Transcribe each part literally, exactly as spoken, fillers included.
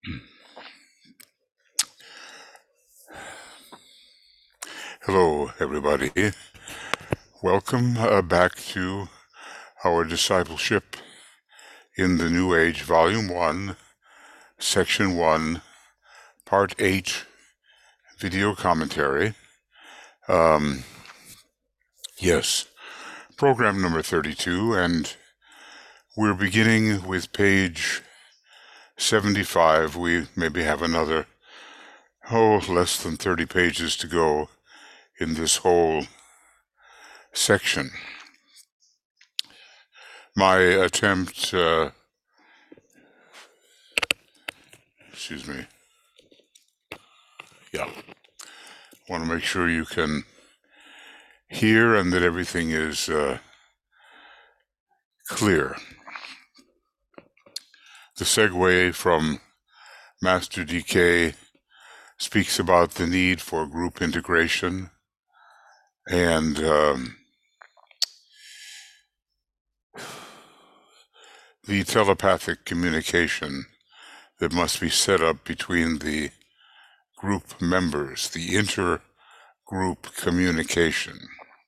Hello, everybody. Welcome uh, back to our Discipleship in the New Age, Volume one, Section one, Part eight, Video Commentary. Um, yes, program number thirty-two, and we're beginning with page seventy-five. We maybe have another, oh, less than thirty pages to go in this whole section. My attempt, uh, excuse me, yeah, want to make sure you can hear and that everything is uh, clear. The segue from Master D K speaks about the need for group integration and um, the telepathic communication that must be set up between the group members, the inter-group communication.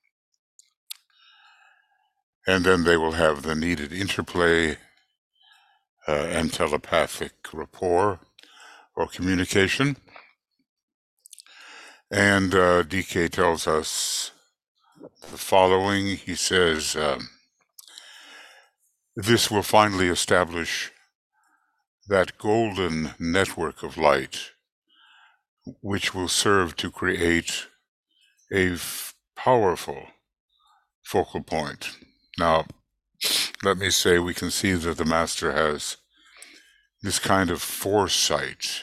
And then they will have the needed interplay uh, and telepathic rapport or communication. And uh, D K tells us the following. He says, um, this will finally establish that golden network of light, which will serve to create a f- powerful focal point. Now, let me say we can see that the Master has this kind of foresight.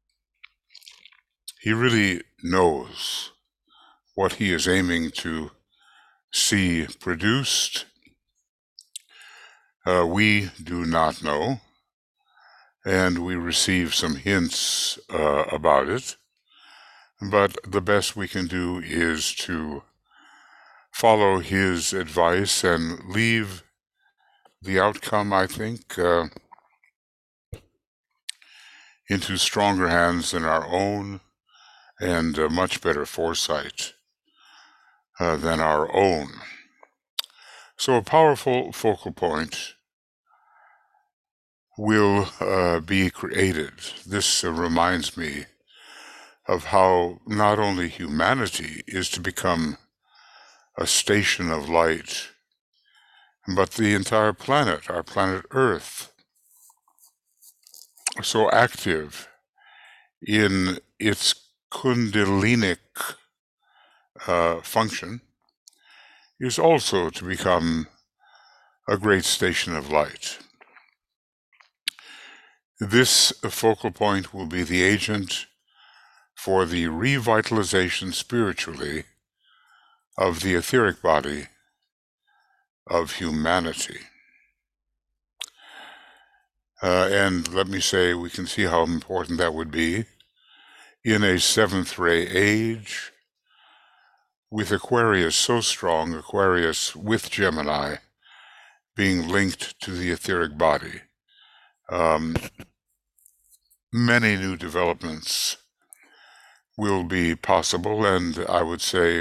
He really knows what he is aiming to see produced. Uh, we do not know, and we receive some hints uh, about it, but the best we can do is to follow his advice and leave the outcome, I think, uh, into stronger hands than our own and uh, much better foresight uh, than our own. So a powerful focal point will uh, be created. This uh, reminds me of how not only humanity is to become a station of light, but the entire planet, our planet Earth, so active in its kundalinic uh, function, is also to become a great station of light. This focal point will be the agent for the revitalization spiritually of the etheric body of humanity. Uh, and let me say, we can see how important that would be in a seventh ray age, with Aquarius so strong, Aquarius with Gemini being linked to the etheric body. Um, many new developments will be possible, and I would say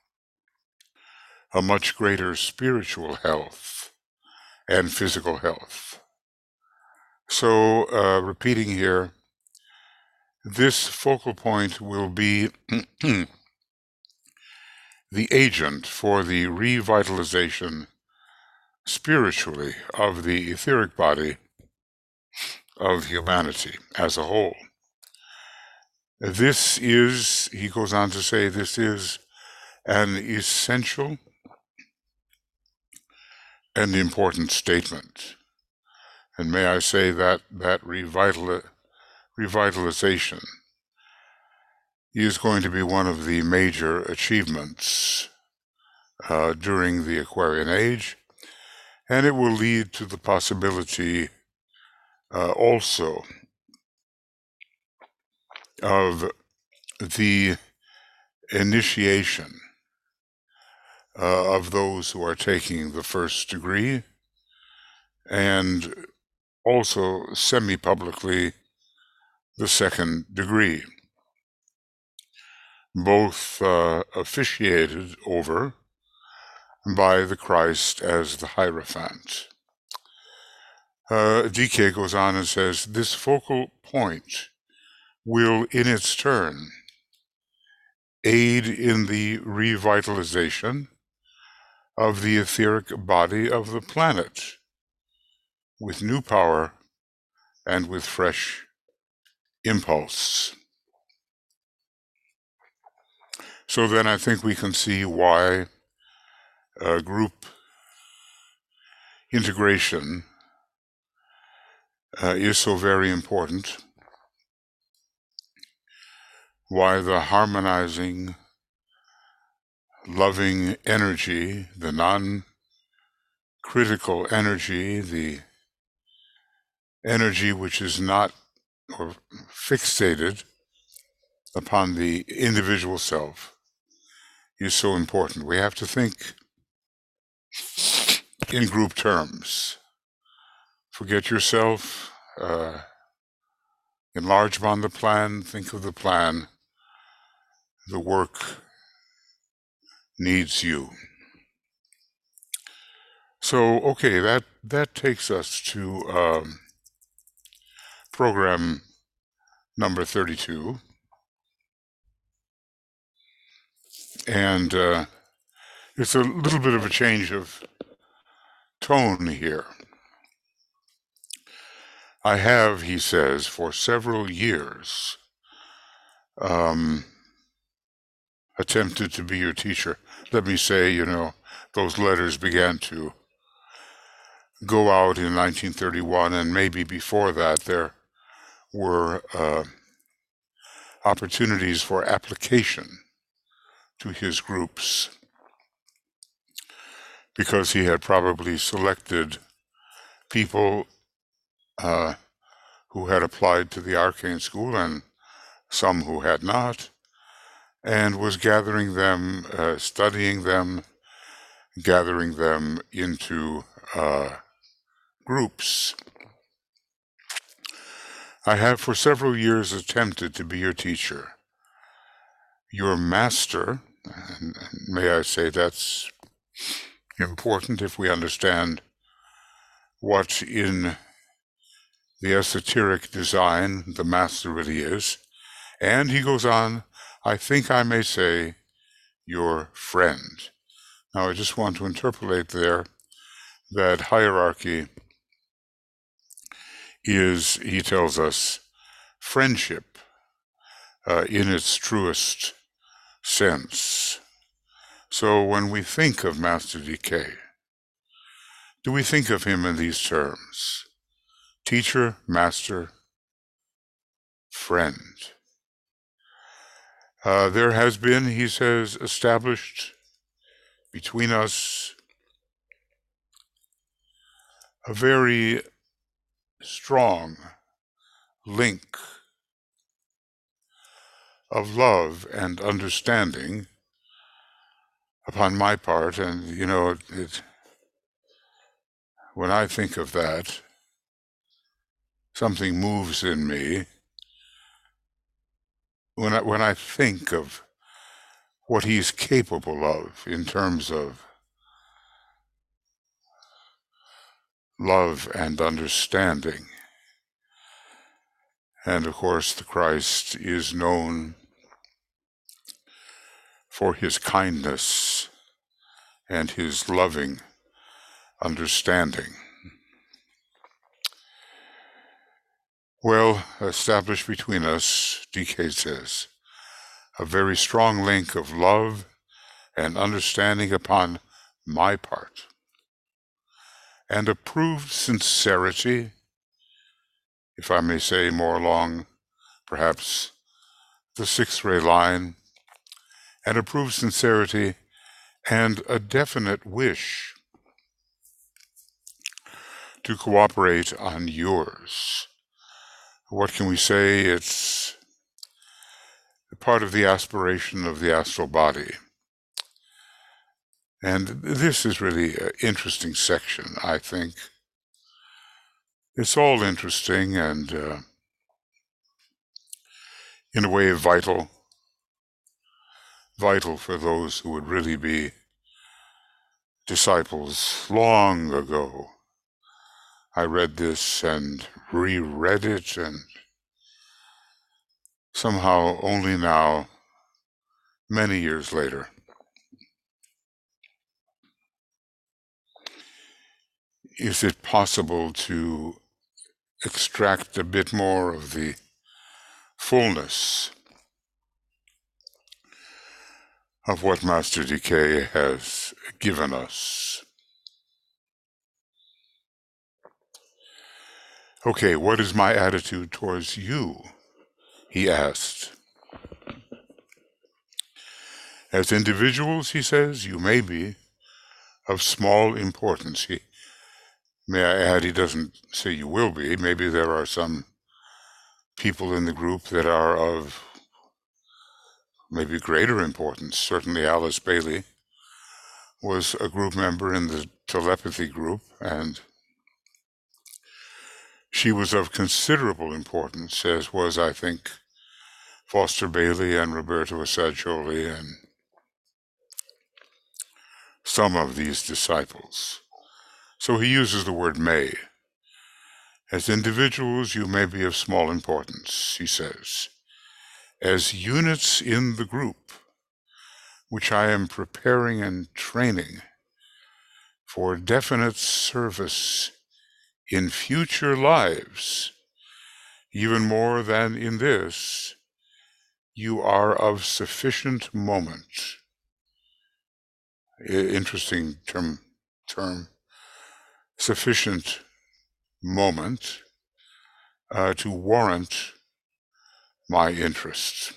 a much greater spiritual health and physical health. So, uh, repeating here, this focal point will be the agent for the revitalization spiritually of the etheric body of humanity as a whole. This is, he goes on to say, this is an essential and important statement. And may I say that that revital, revitalization is going to be one of the major achievements uh, during the Aquarian Age, and it will lead to the possibility uh, also of the initiation uh, of those who are taking the first degree, and also semi-publicly the second degree, both uh, officiated over by the Christ as the Hierophant. Uh, D K goes on and says, this focal point will in its turn aid in the revitalization of the etheric body of the planet with new power and with fresh impulse. So then I think we can see why uh, group integration uh, is so very important, why the harmonizing, loving energy, the non-critical energy, the energy which is not or fixated upon the individual self, is so important. We have to think in group terms. Forget yourself, uh, enlarge upon the plan, think of the plan. The work needs you. So, okay, that, that takes us to um, program number thirty-two. And uh, it's a little bit of a change of tone here. I have, he says, for several years um, attempted to be your teacher. Let me say, you know, those letters began to go out in nineteen thirty-one, and maybe before that there were uh, opportunities for application to his groups, because he had probably selected people uh, who had applied to the Arcane School and some who had not, and was gathering them, uh, studying them, gathering them into uh, groups. I have for several years attempted to be your teacher. Your master, and may I say that's important if we understand what in the esoteric design the master really is. And he goes on, I think I may say, your friend. Now I just want to interpolate there that hierarchy is, he tells us, friendship uh, in its truest sense. So when we think of Master D K, do we think of him in these terms? Teacher, master, friend. Uh, there has been, he says, established between us a very strong link of love and understanding upon my part. And, you know, it, it, when I think of that, something moves in me. When I, when I think of what he's capable of in terms of love and understanding. And of course, the Christ is known for his kindness and his loving understanding. Well, established between us, D K says, a very strong link of love and understanding upon my part, and approved sincerity, if I may say more along perhaps the sixth ray line, and approved sincerity and a definite wish to cooperate on yours. What can we say? It's part of the aspiration of the astral body. And this is really an interesting section, I think. It's all interesting, and uh, in a way vital, vital for those who would really be disciples long ago. I read this and reread it, and somehow only now, many years later, is it possible to extract a bit more of the fullness of what Master D K has given us. Okay, what is my attitude towards you? He asked. As individuals, he says, you may be of small importance. He, may I add, he doesn't say you will be. Maybe there are some people in the group that are of maybe greater importance. Certainly Alice Bailey was a group member in the telepathy group, and she was of considerable importance, as was, I think, Foster Bailey and Roberto Assagioli and some of these disciples. So he uses the word may. As individuals, you may be of small importance, he says. As units in the group, which I am preparing and training for definite service in future lives, even more than in this, you are of sufficient moment. Interesting term, term. Sufficient moment uh, to warrant my interest.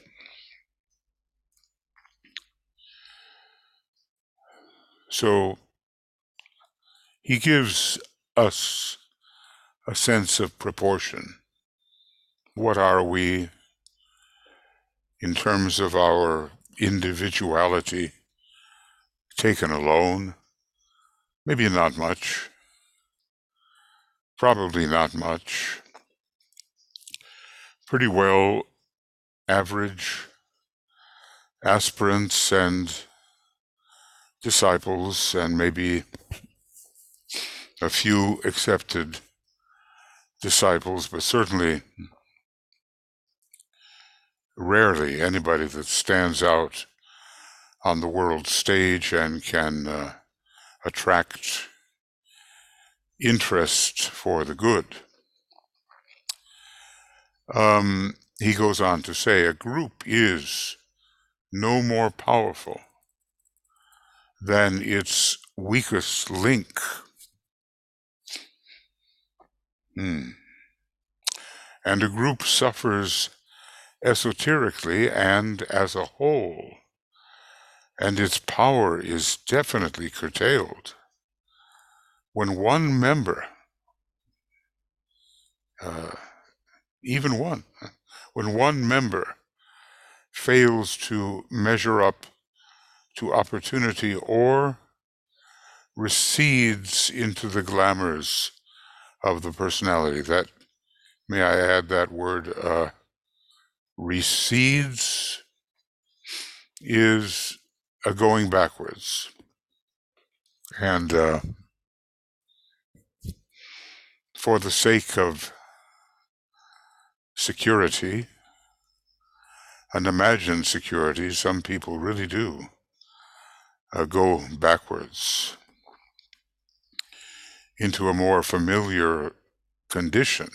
So he gives us a sense of proportion. What are we in terms of our individuality taken alone? Maybe not much. Probably not much. Pretty well average aspirants and disciples, and maybe a few accepted disciples, but certainly rarely anybody that stands out on the world stage and can uh, attract interest for the good. Um, he goes on to say, a group is no more powerful than its weakest link. Hmm. And a group suffers esoterically and as a whole, and its power is definitely curtailed when one member, uh, even one, when one member fails to measure up to opportunity or recedes into the glamours of the personality. That, may I add that word, uh, recedes, is a going backwards. And uh, for the sake of security, an imagined security, some people really do uh, go backwards into a more familiar condition,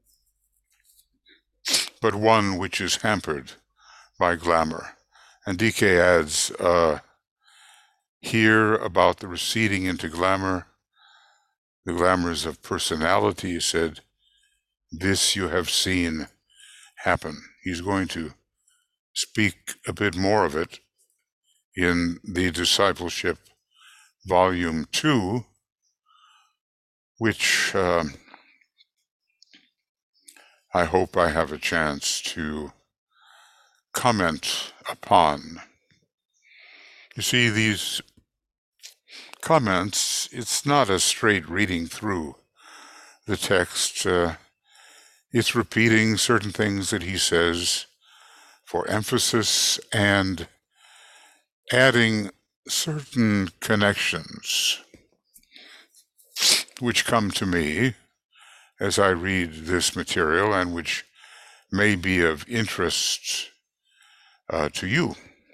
but one which is hampered by glamour. And D K adds uh, here about the receding into glamour, the glamours of personality. He said, this you have seen happen. He's going to speak a bit more of it in the Discipleship Volume two, which uh, I hope I have a chance to comment upon. You see, these comments, it's not a straight reading through the text. Uh, it's repeating certain things that he says for emphasis and adding certain connections which come to me as I read this material and which may be of interest uh, to you.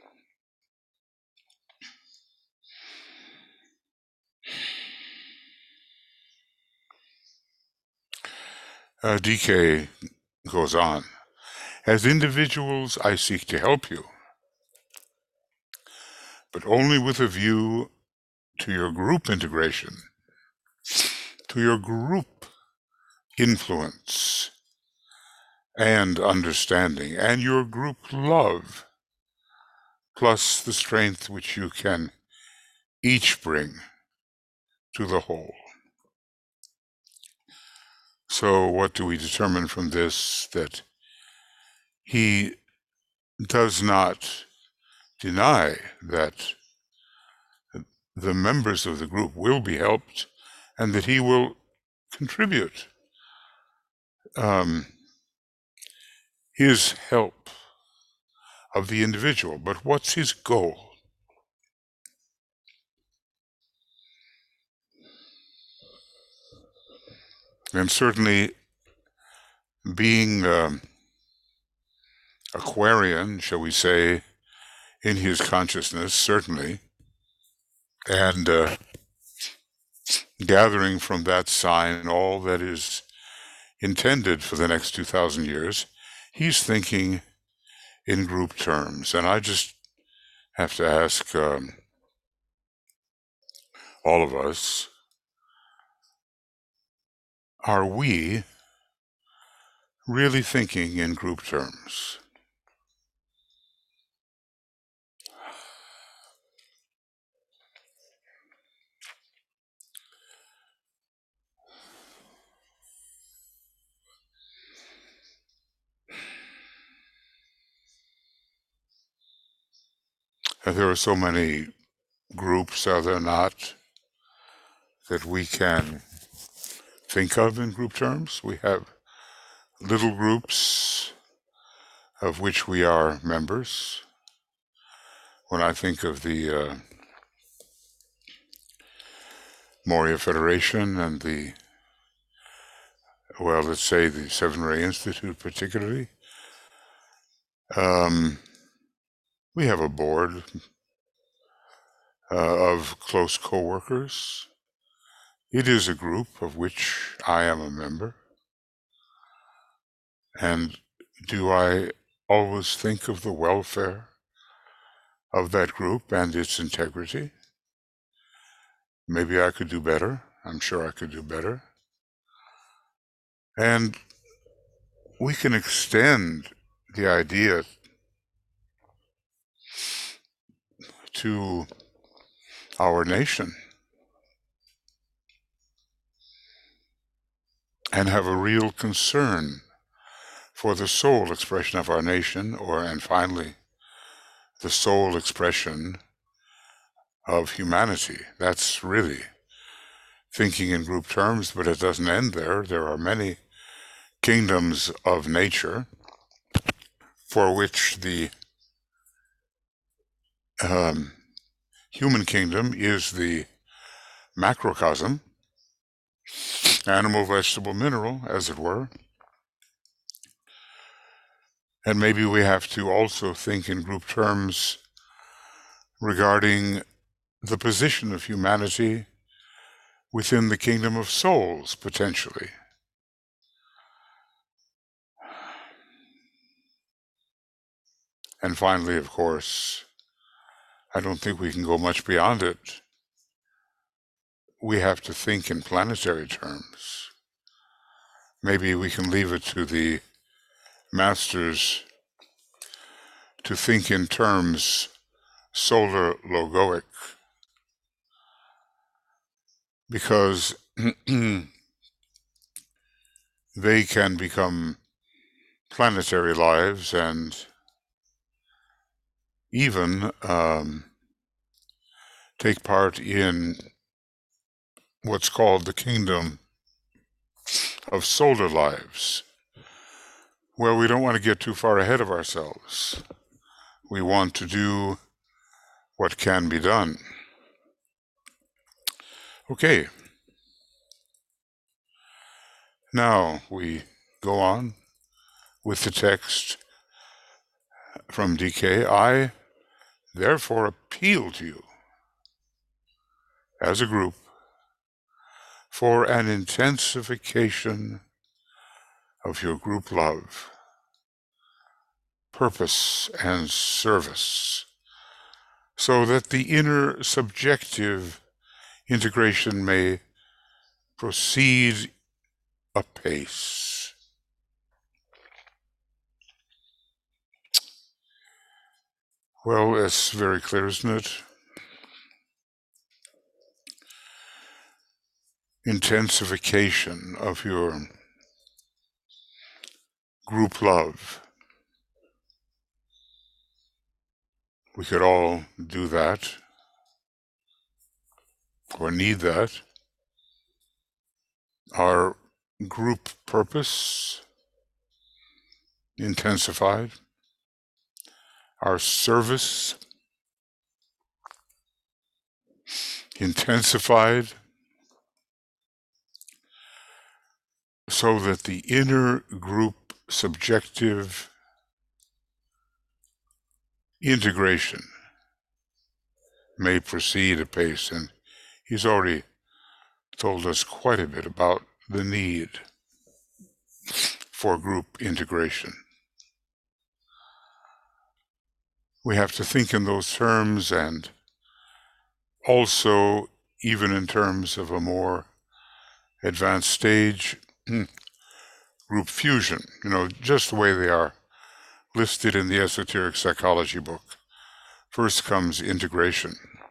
Uh, D K goes on. As individuals, I seek to help you, but only with a view to your group integration, to your group influence and understanding, and your group love, plus the strength which you can each bring to the whole. So what do we determine from this? That he does not deny that the members of the group will be helped and that he will contribute um, his help of the individual. But what's his goal? And certainly being um, Aquarian, shall we say, in his consciousness, certainly, and uh, gathering from that sign all that is intended for the next two thousand years, he's thinking in group terms. And I just have to ask um, all of us, are we really thinking in group terms? And there are so many groups, are there not, that we can think of in group terms? We have little groups of which we are members. When I think of the uh, Moria Federation and the, well, let's say the Seven Ray Institute particularly, um, we have a board uh, of close co-workers. It is a group of which I am a member. And do I always think of the welfare of that group and its integrity? Maybe I could do better. I'm sure I could do better. And we can extend the idea to our nation and have a real concern for the soul expression of our nation, or, and finally, the soul expression of humanity. That's really thinking in group terms, but it doesn't end there. There are many kingdoms of nature for which the um, human kingdom is the macrocosm, animal, vegetable, mineral, as it were. And maybe we have to also think in group terms regarding the position of humanity within the kingdom of souls, potentially. And finally, of course, I don't think we can go much beyond it. We have to think in planetary terms. Maybe we can leave it to the masters to think in terms solar logoic, because they can become planetary lives and even um, take part in what's called the kingdom of solar lives, Well, we don't want to get too far ahead of ourselves. We want to do what can be done. Okay. Now we go on with the text from D K. I therefore appeal to you as a group for an intensification of your group love, purpose, and service, so that the inner subjective integration may proceed apace. Well, it's very clear, isn't it? Intensification of your group love. We could all do that, or need that. Our group purpose intensified. Our service intensified, so that the inner group subjective integration may proceed apace. And he's already told us quite a bit about the need for group integration. We have to think in those terms, and also even in terms of a more advanced stage, group fusion, you know, just the way they are listed in the esoteric psychology book. First comes integration,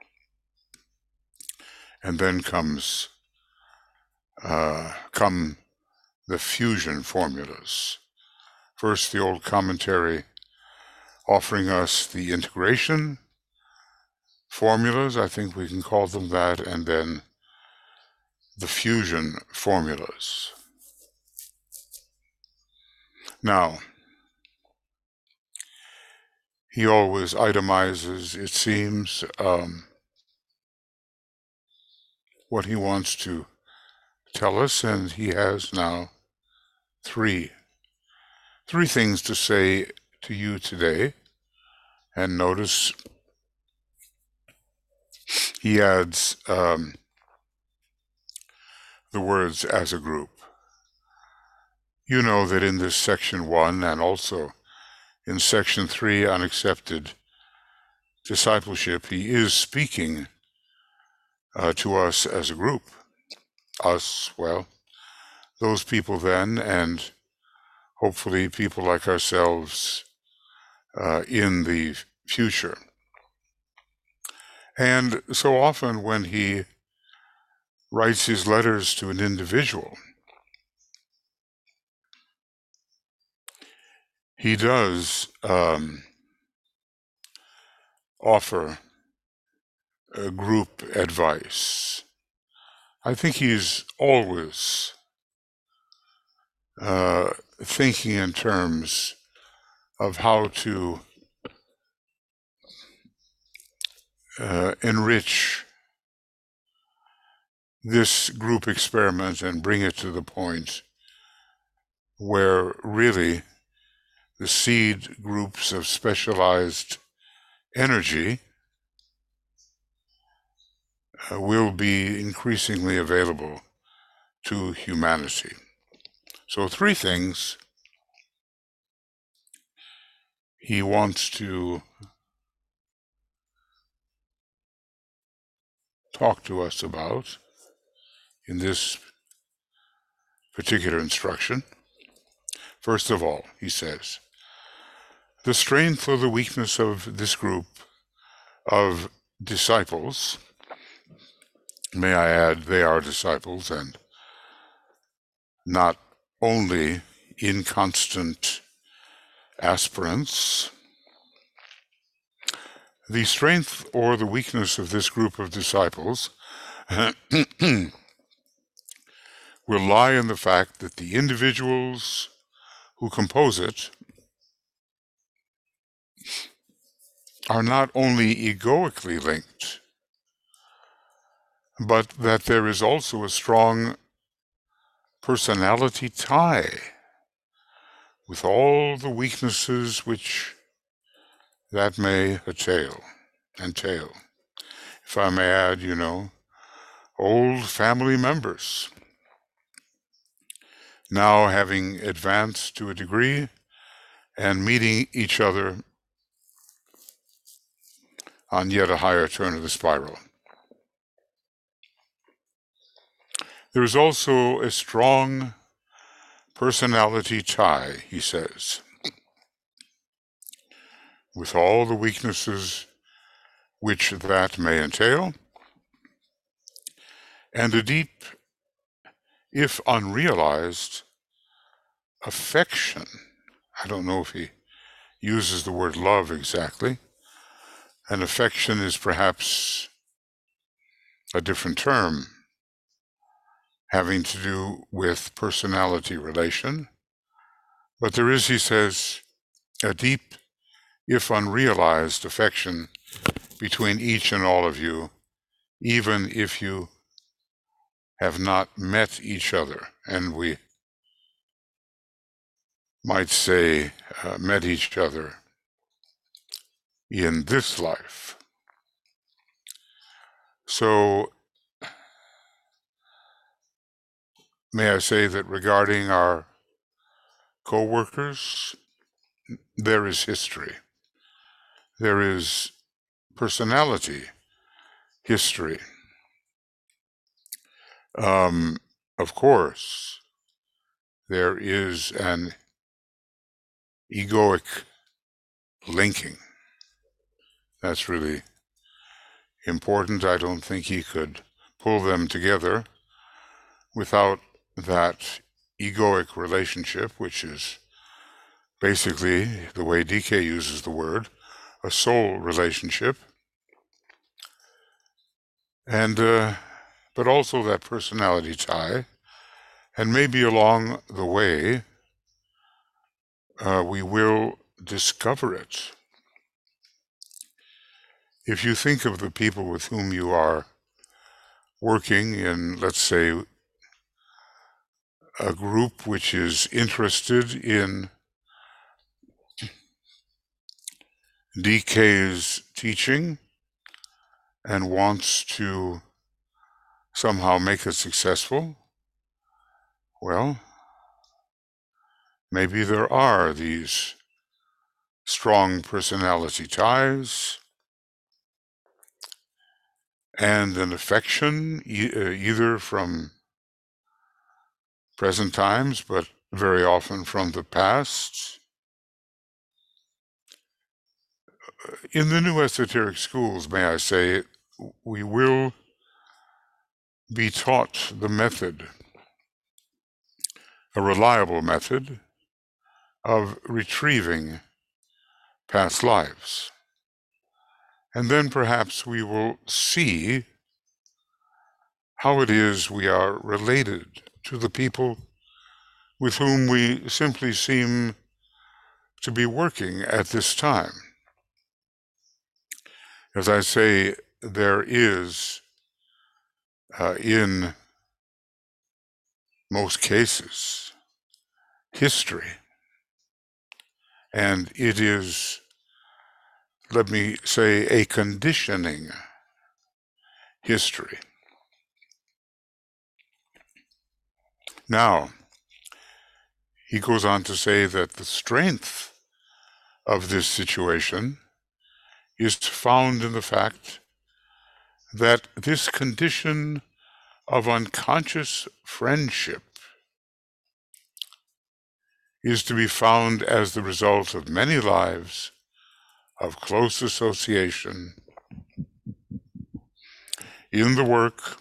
and then comes uh, come the fusion formulas. First, the old commentary offering us the integration formulas, I think we can call them that, and then the fusion formulas. Now, he always itemizes, it seems, um, what he wants to tell us, and he has now three, three things to say to you today. And notice he adds um, the words as a group. You know that in this section one, and also in section three, unaccepted discipleship, he is speaking uh, to us as a group. Us, well, those people then, and hopefully people like ourselves uh, in the future. And so often when he writes his letters to an individual, he does um, offer a group advice. I think he's always uh, thinking in terms of how to uh, enrich this group experiment and bring it to the point where really the seed groups of specialized energy uh, will be increasingly available to humanity. So three things he wants to talk to us about in this particular instruction. First of all, he says, the strength or the weakness of this group of disciples, may I add, they are disciples and not only inconstant aspirants. The strength or the weakness of this group of disciples will lie in the fact that the individuals who compose it are not only egoically linked, but that there is also a strong personality tie with all the weaknesses which that may entail. entail. If I may add, you know, old family members, now having advanced to a degree and meeting each other on yet a higher turn of the spiral. There is also a strong personality tie, he says, with all the weaknesses which that may entail, and a deep, if unrealized, affection. I don't know if he uses the word love exactly. An affection is perhaps a different term, having to do with personality relation. But there is, he says, a deep, if unrealized, affection between each and all of you, even if you have not met each other. And we might say, uh, met each other in this life. So, may I say that regarding our co-workers, there is history. There is personality history. Um, of course, there is an egoic linking. That's really important. I don't think he could pull them together without that egoic relationship, which is basically, the way D K uses the word, a soul relationship. And, uh, but also that personality tie. And maybe along the way, uh, we will discover it. If you think of the people with whom you are working in, let's say, a group which is interested in D K's teaching and wants to somehow make it successful, well, maybe there are these strong personality ties and an affection, e- uh, either from present times, but very often from the past. In the new esoteric schools, may I say, we will be taught the method, a reliable method, of retrieving past lives. And then perhaps we will see how it is we are related to the people with whom we simply seem to be working at this time. As I say, there is, uh, in most cases, history. And it is, let me say, a conditioning history. Now, he goes on to say that the strength of this situation is found in the fact that this condition of unconscious friendship is to be found as the result of many lives of close association in the work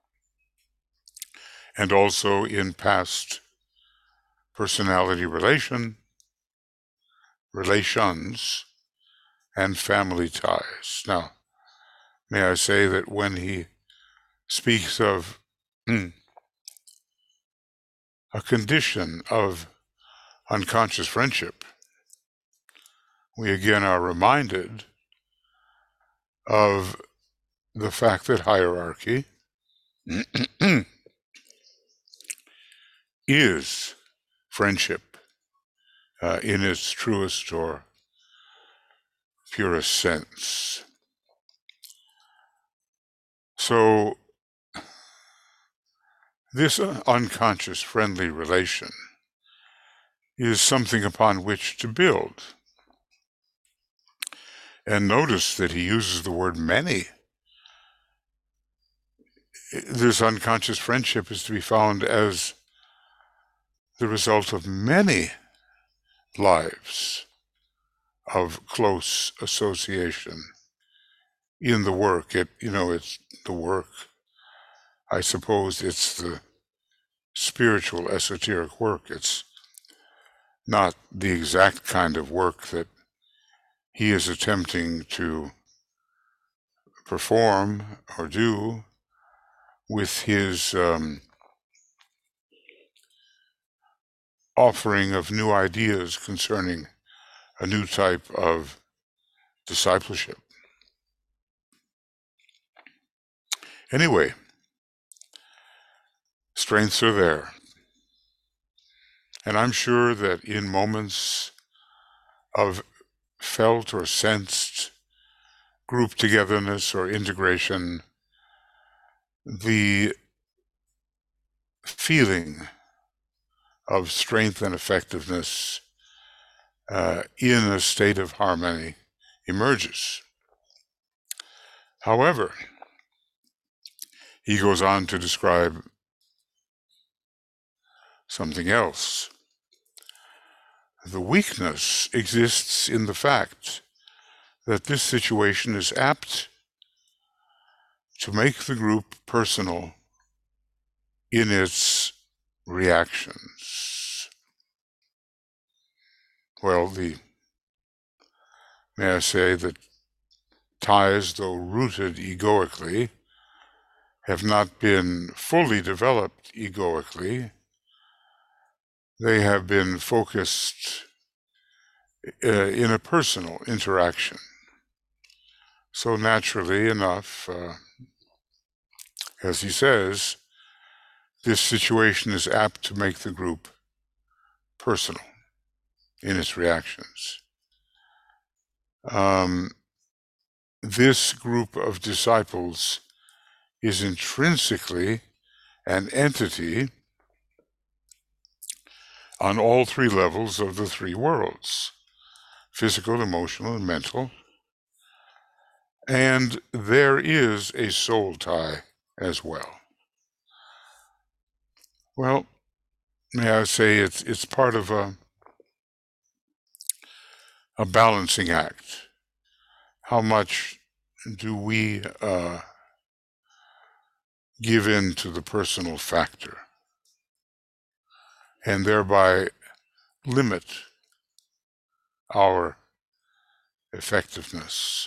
and also in past personality relation, relations, and family ties. Now, may I say that when he speaks of hmm, a condition of unconscious friendship, we again are reminded of the fact that hierarchy is friendship uh, in its truest or purest sense. So this uh, unconscious friendly relation is something upon which to build. And notice that he uses the word many. This unconscious friendship is to be found as the result of many lives of close association in the work. It, you know, it's the work. I suppose it's the spiritual, esoteric work. It's not the exact kind of work that he is attempting to perform or do with his um, offering of new ideas concerning a new type of discipleship. Anyway, strengths are there. And I'm sure that in moments of felt or sensed group togetherness or integration, the feeling of strength and effectiveness uh, in a state of harmony emerges. However, he goes on to describe something else. The weakness exists in the fact that this situation is apt to make the group personal in its reactions. Well, the may I say that ties, though rooted egoically, have not been fully developed egoically. They have been focused uh, in a personal interaction. So naturally enough, uh, as he says, this situation is apt to make the group personal in its reactions. Um, this group of disciples is intrinsically an entity on all three levels of the three worlds: physical, emotional, and mental. And there is a soul tie as well. Well, may I say it's it's part of a a balancing act. How much do we uh, give in to the personal factor and thereby limit our effectiveness?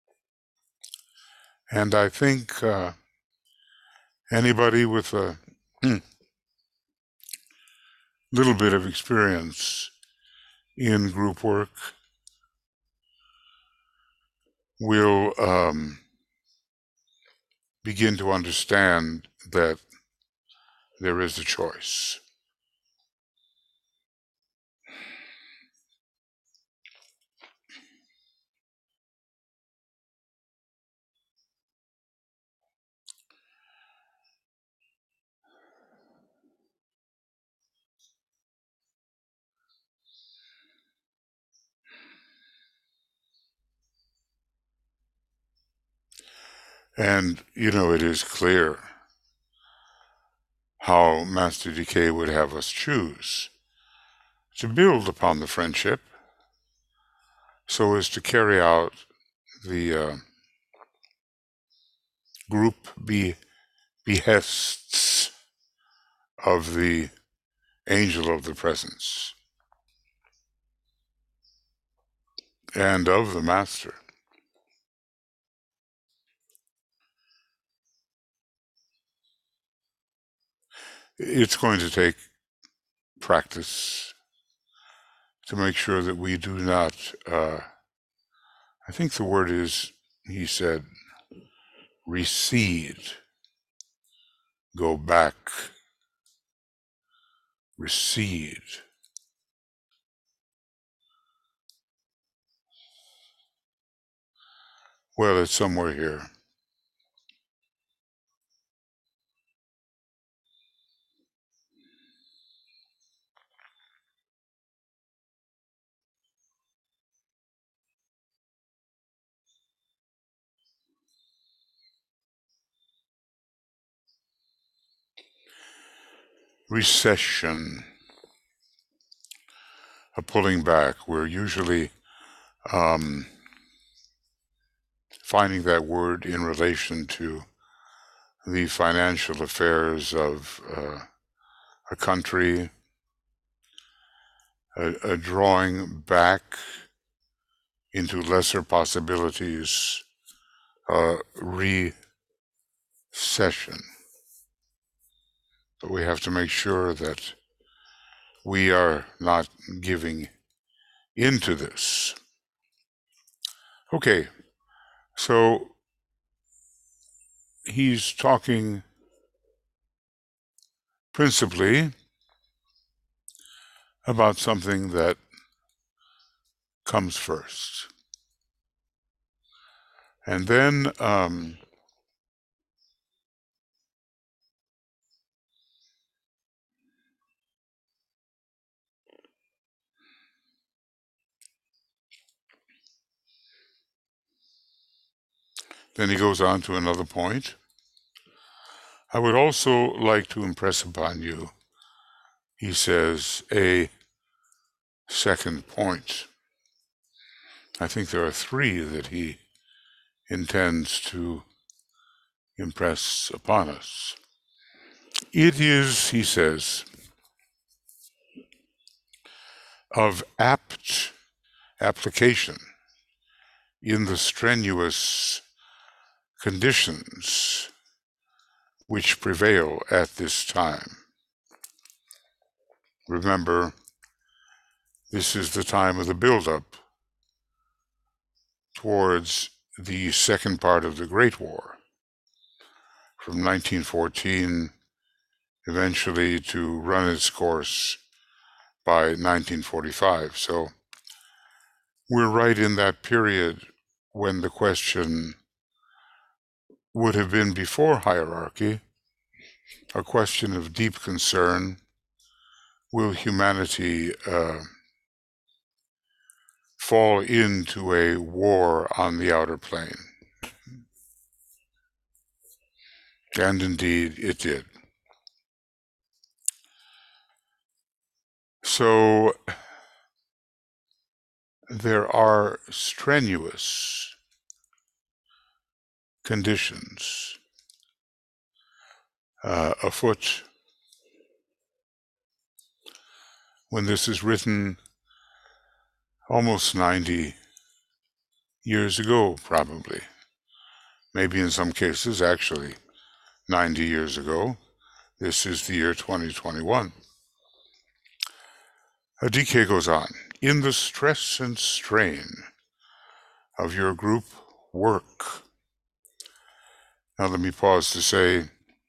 And I think uh, anybody with a little bit of experience in group work will um, begin to understand that there is a choice. And, you know, it is clear how Master D K would have us choose to build upon the friendship so as to carry out the uh, group be behests of the angel of the presence and of the Master. It's going to take practice, to make sure that we do not, uh, I think the word is, he said, recede, go back, recede. Well, it's somewhere here. Recession, a pulling back. We're usually um, finding that word in relation to the financial affairs of uh, a country, a, a drawing back into lesser possibilities, uh, recession. But we have to make sure that we are not giving into this. Okay, so he's talking principally about something that comes first. And then um, then he goes on to another point. I would also like to impress upon you, he says, a second point. I think there are three that he intends to impress upon us. It is, he says, of apt application in the strenuous conditions which prevail at this time. Remember, this is the time of the buildup towards the second part of the Great War, from nineteen fourteen eventually to run its course by nineteen forty-five. So we're right in that period when the question would have been before hierarchy, a question of deep concern. Will humanity uh, fall into a war on the outer plane? And indeed, it did. So there are strenuous conditions uh, afoot. When this is written, almost ninety years ago, probably. Maybe in some cases, actually, ninety years ago. This is the year twenty twenty-one. D K goes on. In the stress and strain of your group work. Now let me pause to say,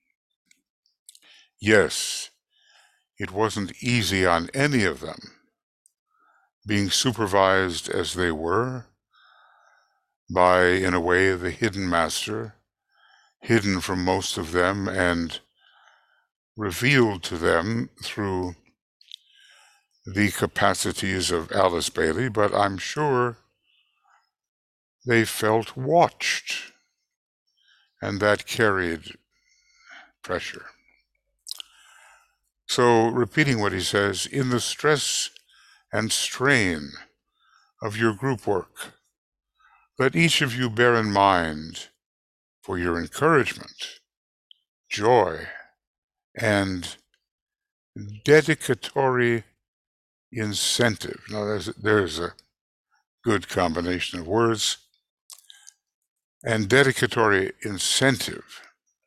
yes, it wasn't easy on any of them, being supervised as they were by, in a way, the hidden master, hidden from most of them and revealed to them through the capacities of Alice Bailey, but I'm sure they felt watched, and that carried pressure. So, repeating what he says, in the stress and strain of your group work, let each of you bear in mind for your encouragement, joy, and dedicatory incentive. Now, there's, there's a good combination of words. And dedicatory incentive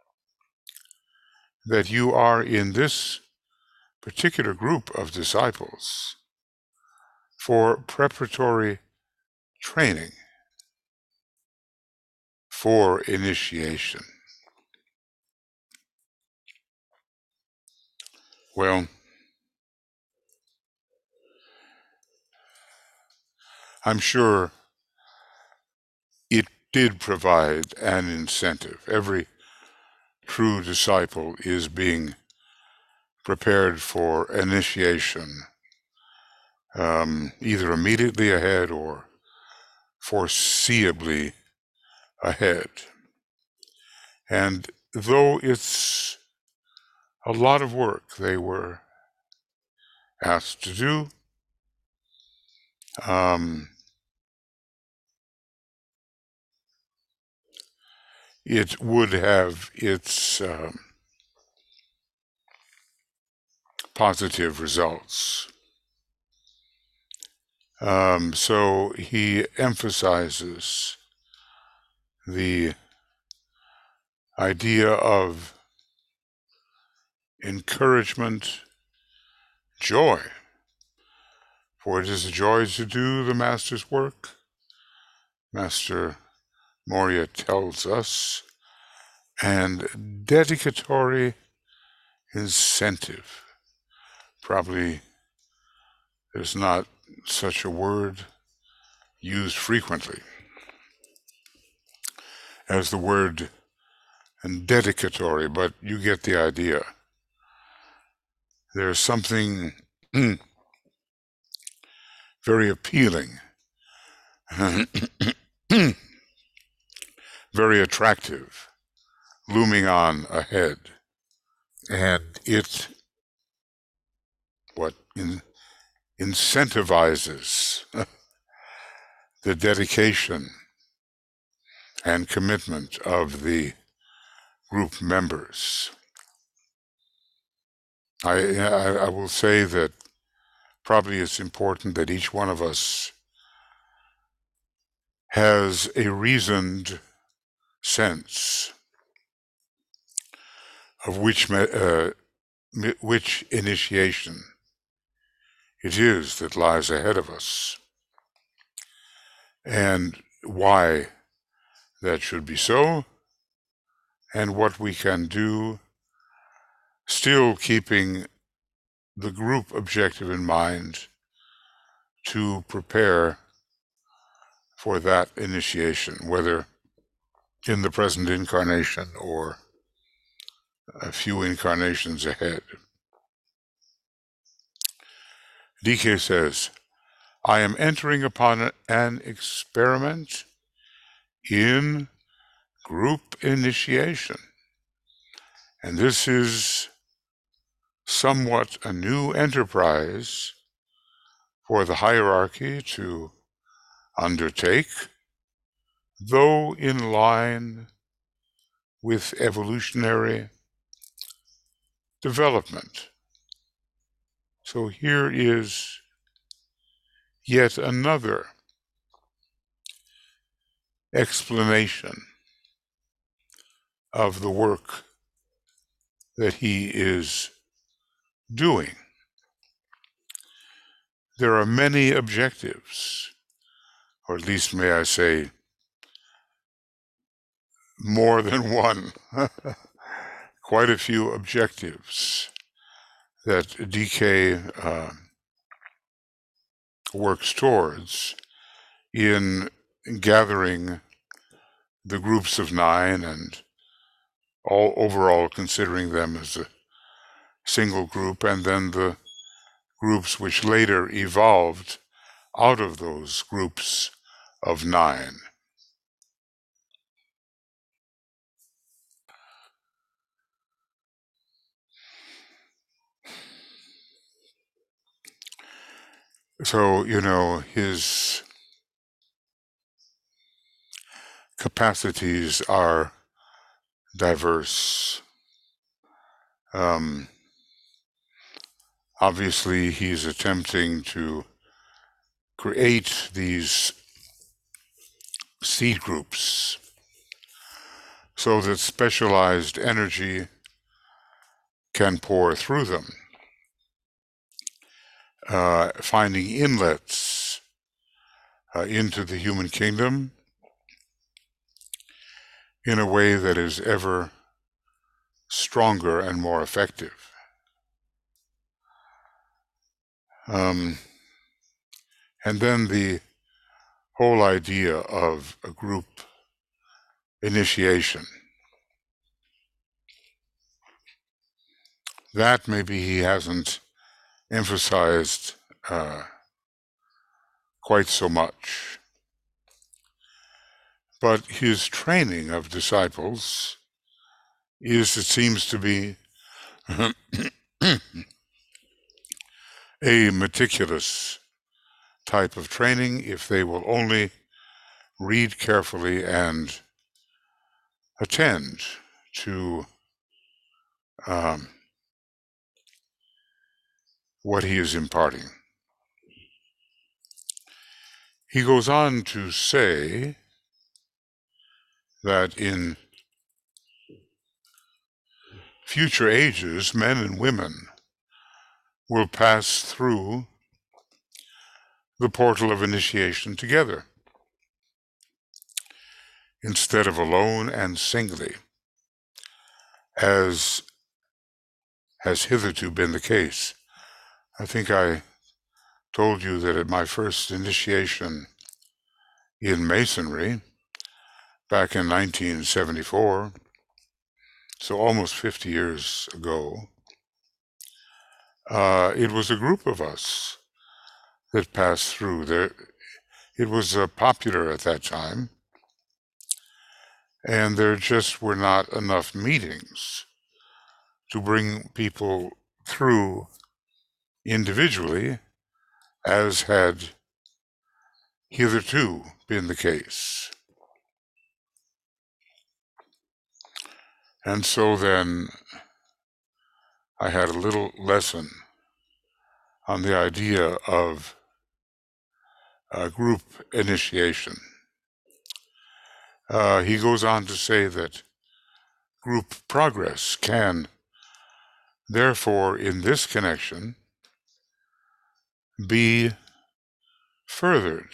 that you are in this particular group of disciples for preparatory training for initiation. Well, I'm sure it did provide an incentive. Every true disciple is being prepared for initiation, um, either immediately ahead or foreseeably ahead. And though it's a lot of work they were asked to do, um, it would have its um, positive results. Um, so he emphasizes the idea of encouragement, joy, for it is a joy to do the Master's work. Master Morya tells us, and dedicatory incentive. Probably there's not such a word used frequently as the word dedicatory, but you get the idea. There's something very appealing, very attractive, looming on ahead. And it, what, in, incentivizes the dedication and commitment of the group members. I, I, I will say that probably it's important that each one of us has a reasoned sense of which uh, which initiation it is that lies ahead of us, and why that should be so, and what we can do, still keeping the group objective in mind to prepare for that initiation, whether in the present incarnation or a few incarnations ahead. D K says, I am entering upon an experiment in group initiation. And this is somewhat a new enterprise for the hierarchy to undertake, though in line with evolutionary development. So here is yet another explanation of the work that he is doing. There are many objectives, or at least may I say, more than one, quite a few objectives that D K uh, works towards in gathering the groups of nine and all overall considering them as a single group, and then the groups which later evolved out of those groups of nine. So, you know, his capacities are diverse. Um, obviously, he's attempting to create these seed groups so that specialized energy can pour through them, uh, finding inlets uh, into the human kingdom in a way that is ever stronger and more effective. Um, and then the whole idea of a group initiation. That maybe he hasn't emphasized uh, quite so much. But his training of disciples is, it seems to be, a meticulous type of training if they will only read carefully and attend to um, what he is imparting. He goes on to say that in future ages, men and women will pass through the portal of initiation together, instead of alone and singly, as has hitherto been the case. I think I told you that at my first initiation in Masonry, back in nineteen seventy-four, so almost fifty years ago, uh, it was a group of us that passed through there. It was uh, popular at that time, and there just were not enough meetings to bring people through individually, as had hitherto been the case. And so then I had a little lesson on the idea of uh, group initiation. Uh, he goes on to say that group progress can, therefore, in this connection, be furthered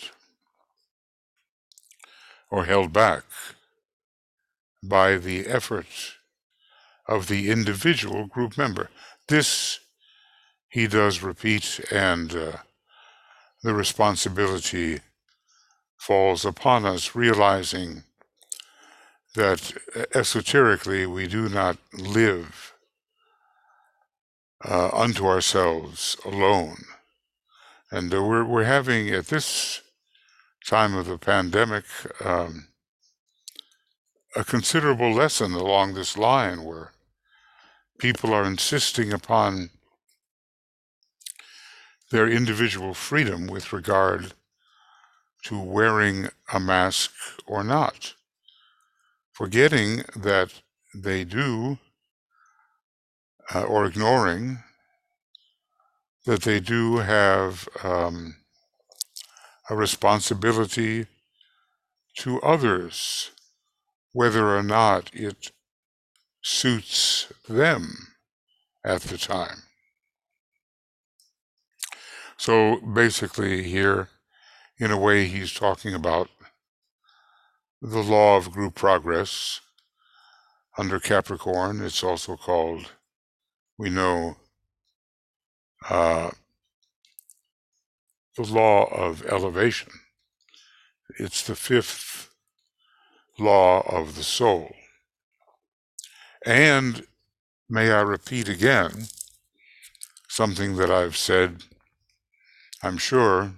or held back by the effort of the individual group member. This he does repeat, and uh, the responsibility falls upon us, realizing that esoterically we do not live uh, unto ourselves alone. And uh, we're, we're having, at this time of the pandemic, um, a considerable lesson along this line where people are insisting upon their individual freedom with regard to wearing a mask or not, forgetting that they do, uh, or ignoring that they do have um, a responsibility to others, whether or not it suits them at the time. So basically here, in a way, he's talking about the law of group progress under Capricorn. It's also called, we know, uh, the law of elevation. It's the fifth law of the soul. And may I repeat again something that I've said, I'm sure,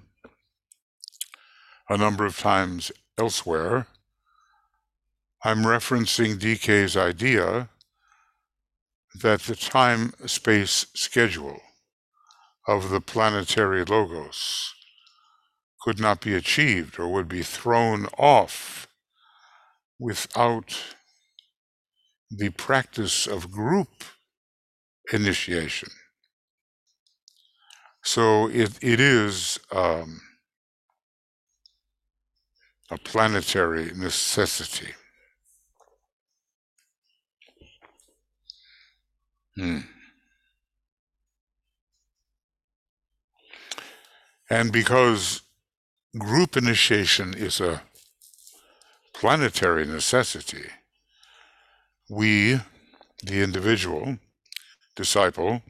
a number of times elsewhere. I'm referencing D K's idea that the time-space schedule of the planetary logos could not be achieved or would be thrown off without the practice of group initiation. So it, it is um, a planetary necessity. Hmm. And because group initiation is a planetary necessity. We, the individual disciple,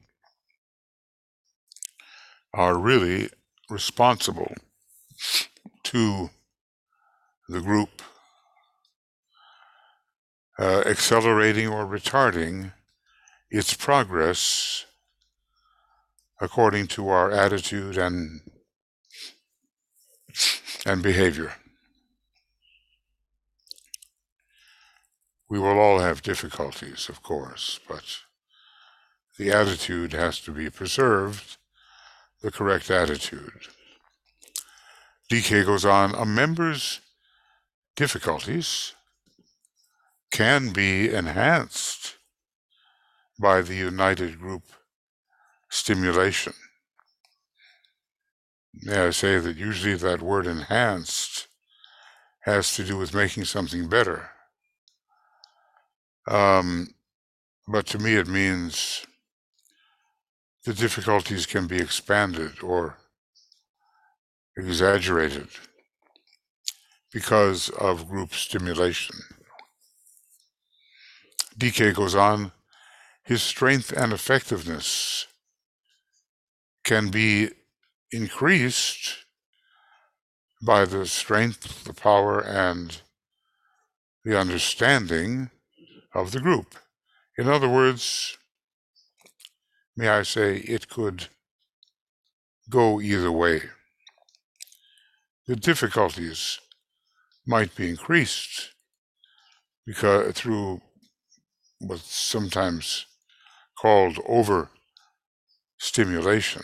are really responsible to the group uh, accelerating or retarding its progress according to our attitude and and behavior. We will all have difficulties, of course, but the attitude has to be preserved, the correct attitude. D K goes on, a member's difficulties can be enhanced by the united group stimulation. May I say that usually that word enhanced has to do with making something better. Um, but to me it means the difficulties can be expanded or exaggerated because of group stimulation. D K goes on, his strength and effectiveness can be increased by the strength, the power, and the understanding of the group. In other words, may I say, it could go either way. The difficulties might be increased because through what's sometimes called overstimulation.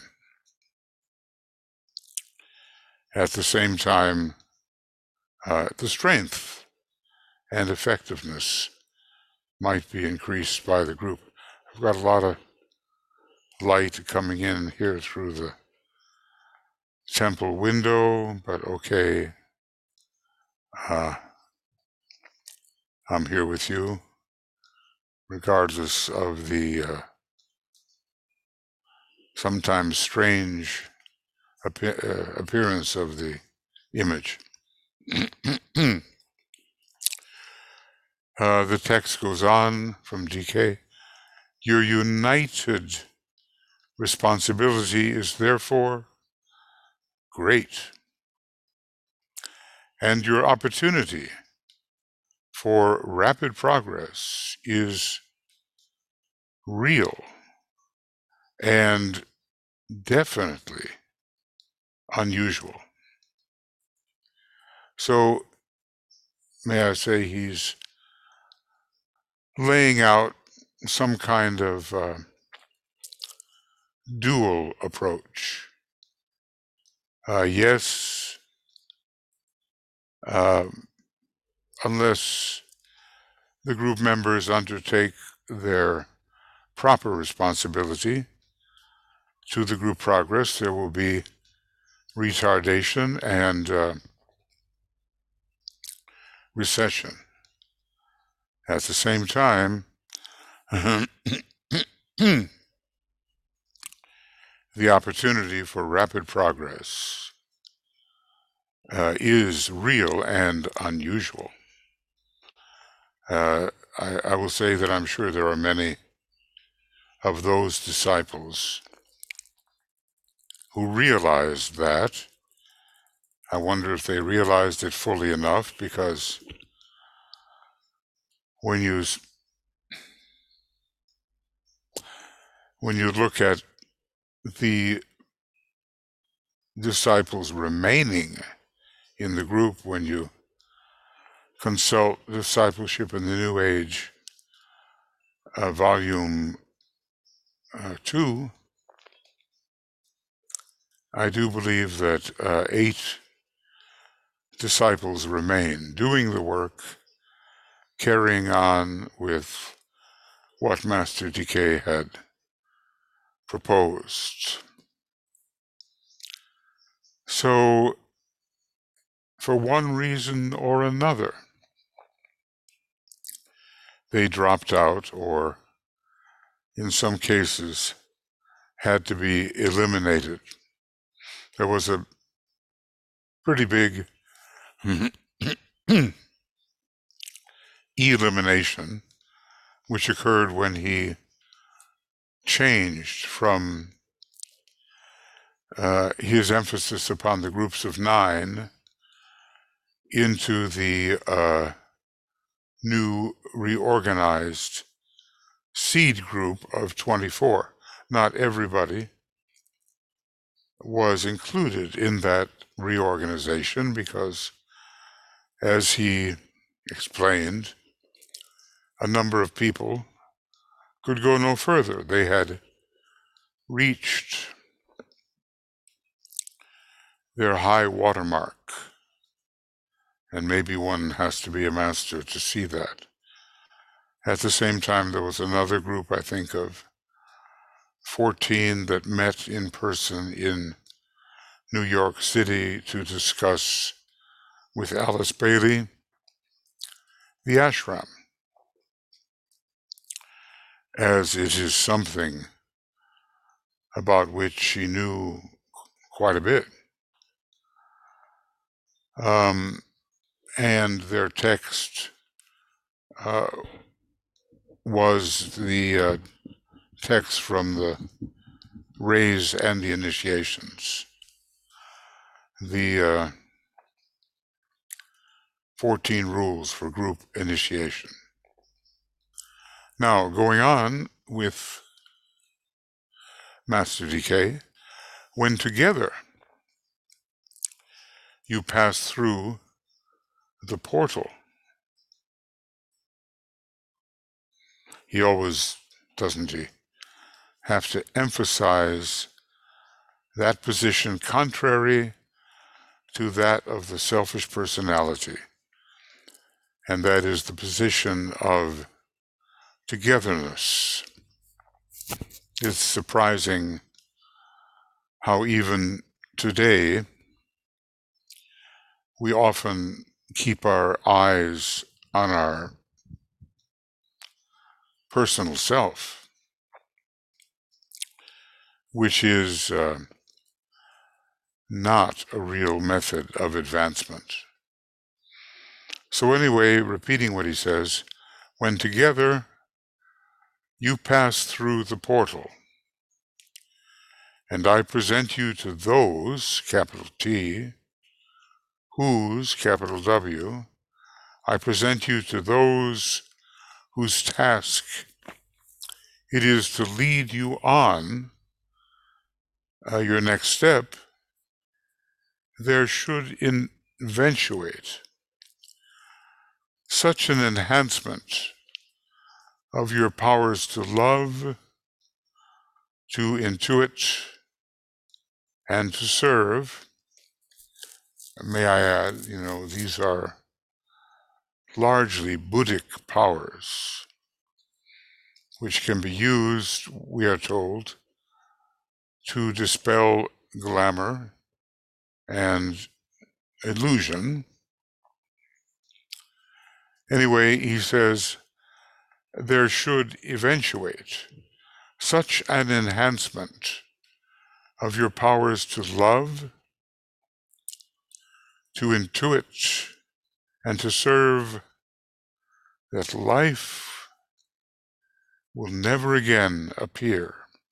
At the same time, uh, the strength and effectiveness might be increased by the group. I've got a lot of light coming in here through the temple window, but okay, uh, I'm here with you, regardless of the uh, sometimes strange appear uh, appearance of the image. uh, the text goes on from D K. Your united responsibility is therefore great, and your opportunity for rapid progress is real and definitely unusual. So, may I say, he's laying out some kind of uh, dual approach. Uh, yes, uh, unless the group members undertake their proper responsibility to the group progress, there will be retardation and uh, recession. At the same time, the opportunity for rapid progress uh, is real and unusual. Uh, I, I will say that I'm sure there are many of those disciples who realized that. I wonder if they realized it fully enough, because when you when you look at the disciples remaining in the group, when you consult Discipleship in the New Age, uh, volume uh, two, I do believe that uh, eight disciples remain doing the work, carrying on with what Master D K had proposed. So, for one reason or another, they dropped out, or in some cases had to be eliminated. There was a pretty big elimination, which occurred when he changed from uh, his emphasis upon the groups of nine into the uh, new reorganized seed group of twenty-four. Not everybody was included in that reorganization because, as he explained, a number of people could go no further. They had reached their high watermark, and maybe one has to be a master to see that. At the same time, there was another group, I think, of fourteen that met in person in New York City to discuss with Alice Bailey the ashram, as it is something about which she knew quite a bit. Um, and their text uh, was the uh, text from the Rays and the Initiations, the uh, fourteen rules for group initiation. Now, going on with Master D K, when together you pass through the portal, he always, doesn't he, have to emphasize that position contrary to that of the selfish personality, and that is the position of togetherness. It's surprising how even today we often keep our eyes on our personal self, which is uh, not a real method of advancement. So anyway, repeating what he says, when together you pass through the portal, and I present you to those, capital T, whose, capital W, I present you to those whose task it is to lead you on uh, your next step, there should eventuate such an enhancement of your powers to love, to intuit, and to serve. May I add, you know, these are largely Buddhic powers, which can be used, we are told, to dispel glamour and illusion. Anyway, he says, there should eventuate such an enhancement of your powers to love, to intuit, and to serve, that life will never again appear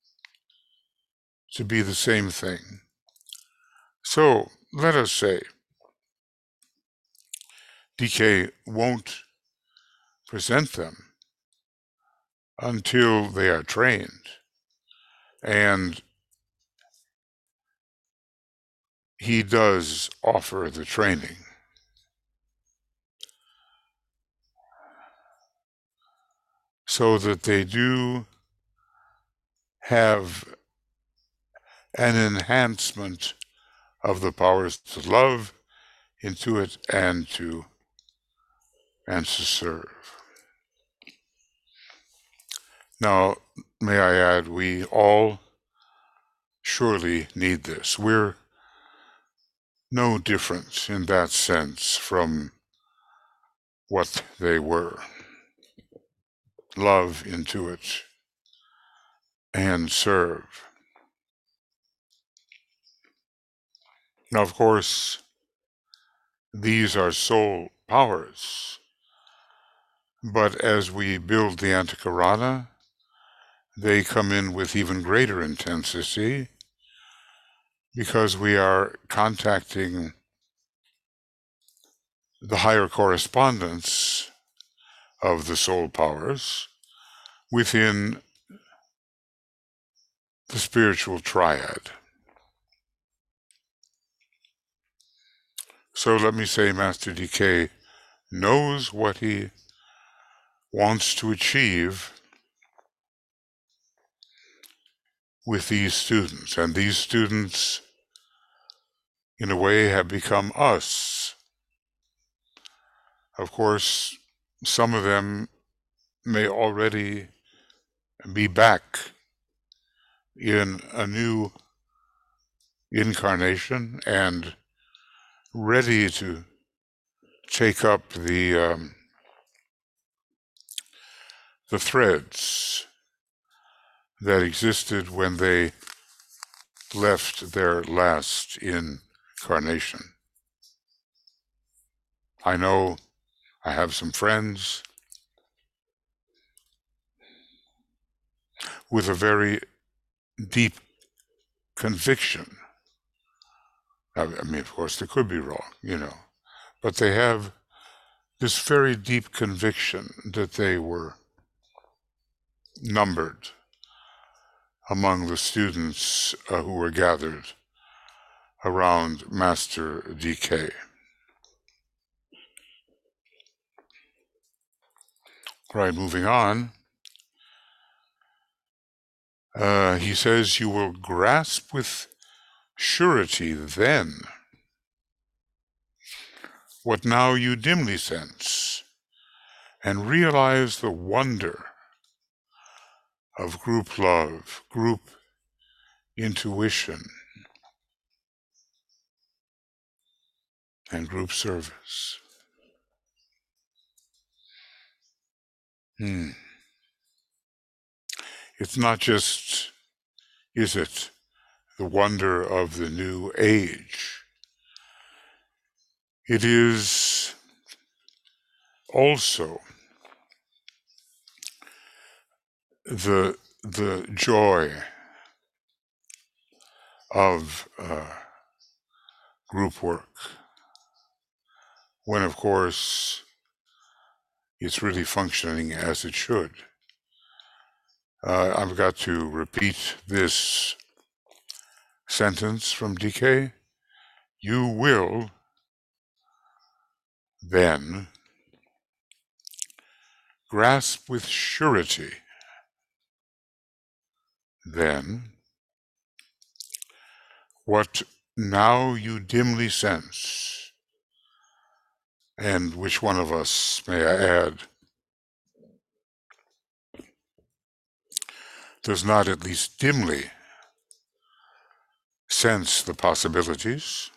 to be the same thing. So, let us say, D K won't present them until they are trained, and he does offer the training. So that they do have an enhancement of the powers to love, intuit, and to and to serve. Now, may I add, we all surely need this. We're no different in that sense from what they were. Love, intuit, and serve. Now, of course, These are soul powers. But as we build the Antakarana, they come in with even greater intensity because we are contacting the higher correspondence of the soul powers within the spiritual triad. So let me say Master D K knows what he wants to achieve with these students, and these students in a way have become us. Of course, some of them may already be back in a new incarnation and ready to take up the um, the threads that existed when they left their last incarnation. I know I have some friends with a very deep conviction. I mean, of course, they could be wrong, you know, but they have this very deep conviction that they were numbered among the students uh, who were gathered around Master D K. Right, moving on. Uh, he says, you will grasp with surety then what now you dimly sense, and realize the wonder of group love, group intuition, and group service. Hmm. It's not just, is it, the wonder of the new age. It is also the the joy of uh, group work, when of course it's really functioning as it should. Uh, I've got to repeat this sentence from D K. You will then grasp with surety then what now you dimly sense, and which one of us, may I add, does not at least dimly sense the possibilities?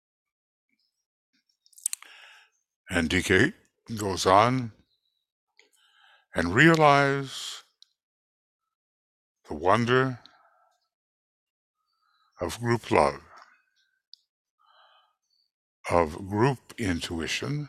And D K goes on, and realize the wonder of group love, of group intuition,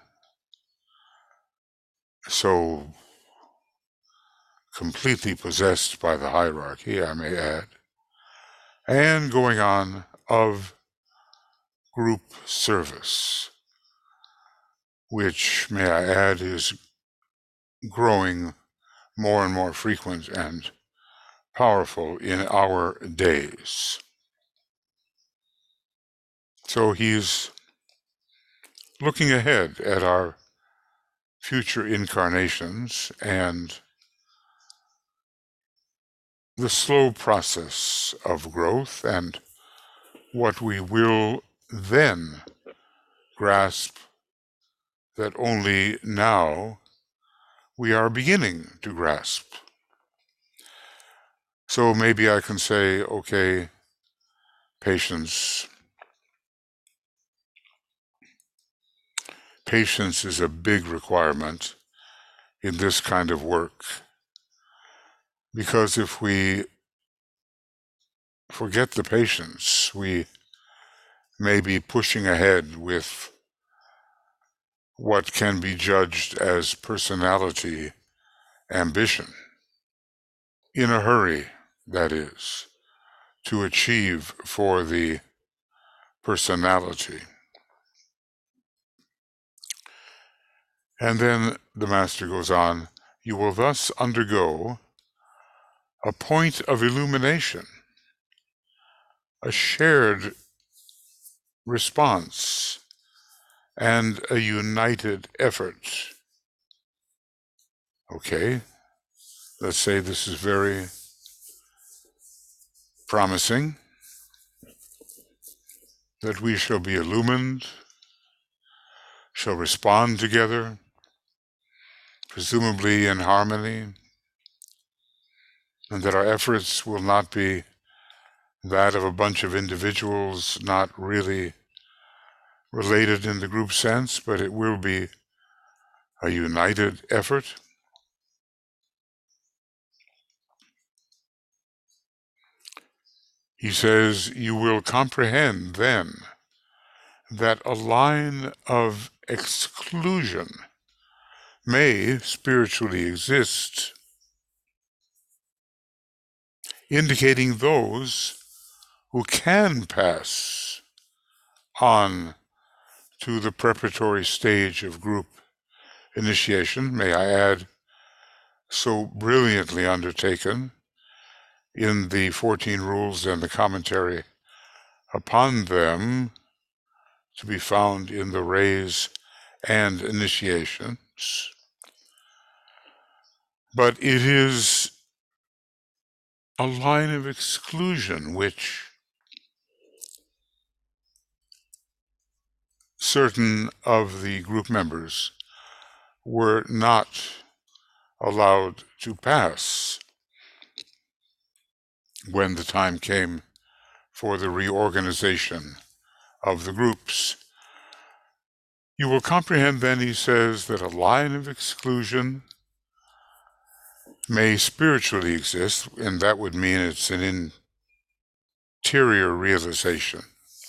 so completely possessed by the hierarchy, I may add, and going on, of group service, which, may I add, is growing more and more frequent and powerful in our days. So he's looking ahead at our future incarnations and the slow process of growth and what we will then grasp that only now we are beginning to grasp. So maybe I can say, okay, patience. Patience is a big requirement in this kind of work, because if we forget the patience, we may be pushing ahead with what can be judged as personality ambition. In a hurry, that is, to achieve for the personality. And then the master goes on, you will thus undergo a point of illumination, a shared response, and a united effort. Okay, let's say this is very promising, that we shall be illumined, shall respond together, presumably in harmony, and that our efforts will not be that of a bunch of individuals not really related in the group sense, but it will be a united effort. He says, you will comprehend then that a line of exclusion may spiritually exist, indicating those who can pass on to the preparatory stage of group initiation, may I add, so brilliantly undertaken in the fourteen Rules and the commentary upon them, to be found in the Rays and Initiations. But it is a line of exclusion which certain of the group members were not allowed to pass when the time came for the reorganization of the groups. You will comprehend then, he says, that a line of exclusion may spiritually exist, and that would mean it's an interior realization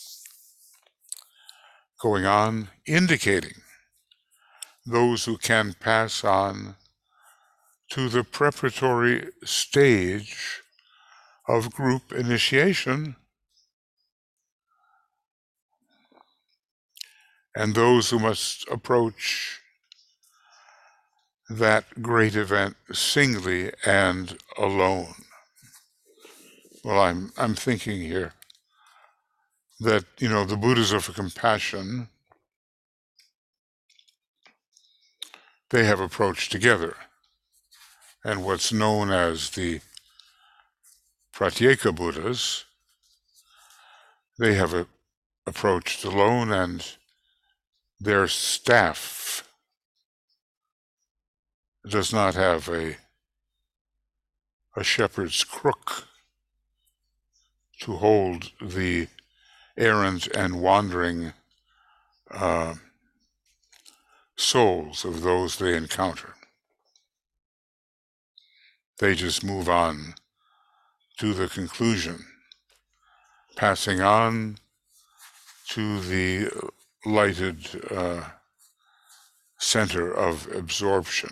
going on, indicating those who can pass on to the preparatory stage of group initiation, and those who must approach that great event singly and alone. Well, I'm I'm thinking here that, you know, the Buddhas of compassion, they have approached together. And what's known as the Pratyeka Buddhas, they have a, approached alone, and their staff does not have a, a shepherd's crook to hold the errant and wandering uh, souls of those they encounter. They just move on to the conclusion, passing on to the lighted uh, center of absorption.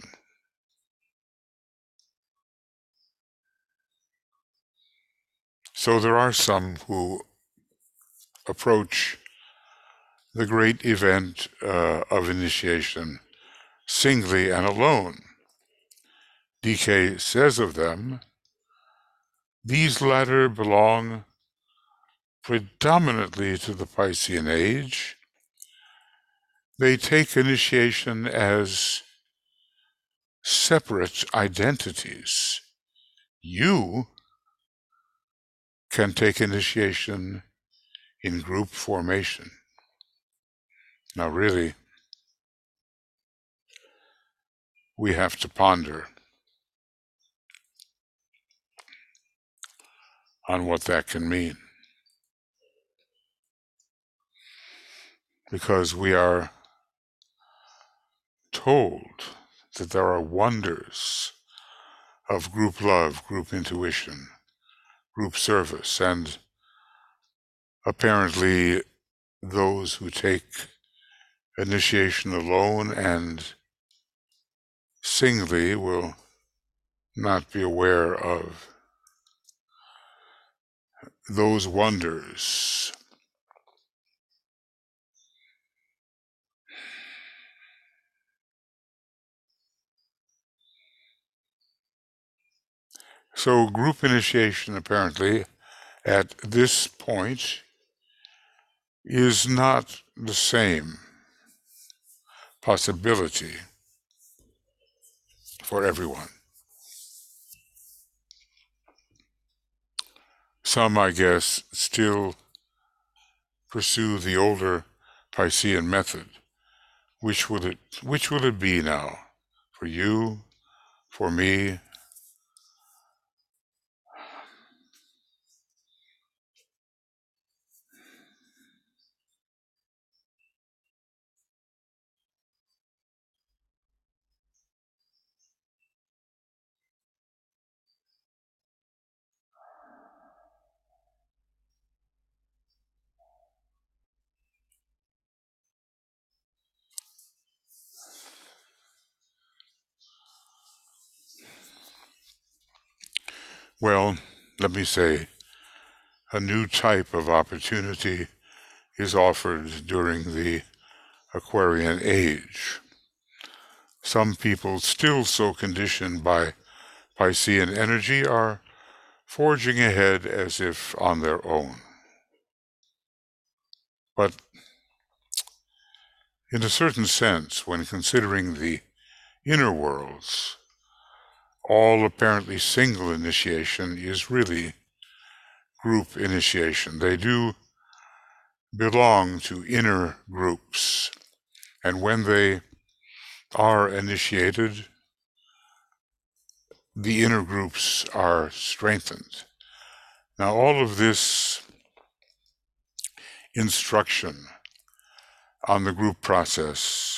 So there are some who approach the great event uh, of initiation singly and alone. D K says of them, these latter belong predominantly to the Piscean age. They take initiation as separate identities. You can take initiation in group formation. Now really, we have to ponder on what that can mean. Because we are told that there are wonders of group love, group intuition, group service, and apparently those who take initiation alone and singly will not be aware of those wonders. So group initiation apparently at this point is not the same possibility for everyone. Some, I guess, still pursue the older Piscean method. Which will it which will it be now? For you? For me? Well, let me say, a new type of opportunity is offered during the Aquarian age. Some people still so conditioned by Piscean energy are forging ahead as if on their own. But in a certain sense, when considering the inner worlds, all apparently single initiation is really group initiation. They do belong to inner groups, and when they are initiated, the inner groups are strengthened. Now, all of this instruction on the group process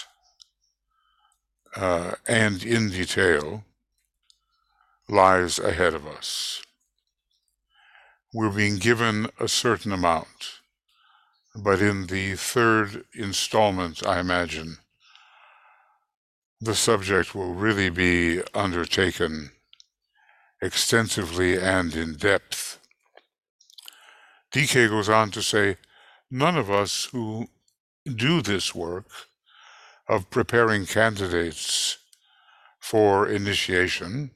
uh, and in detail lies ahead of us. We're being given a certain amount, but in the third installment, I imagine, the subject will really be undertaken extensively and in depth. D K goes on to say, none of us who do this work of preparing candidates for initiation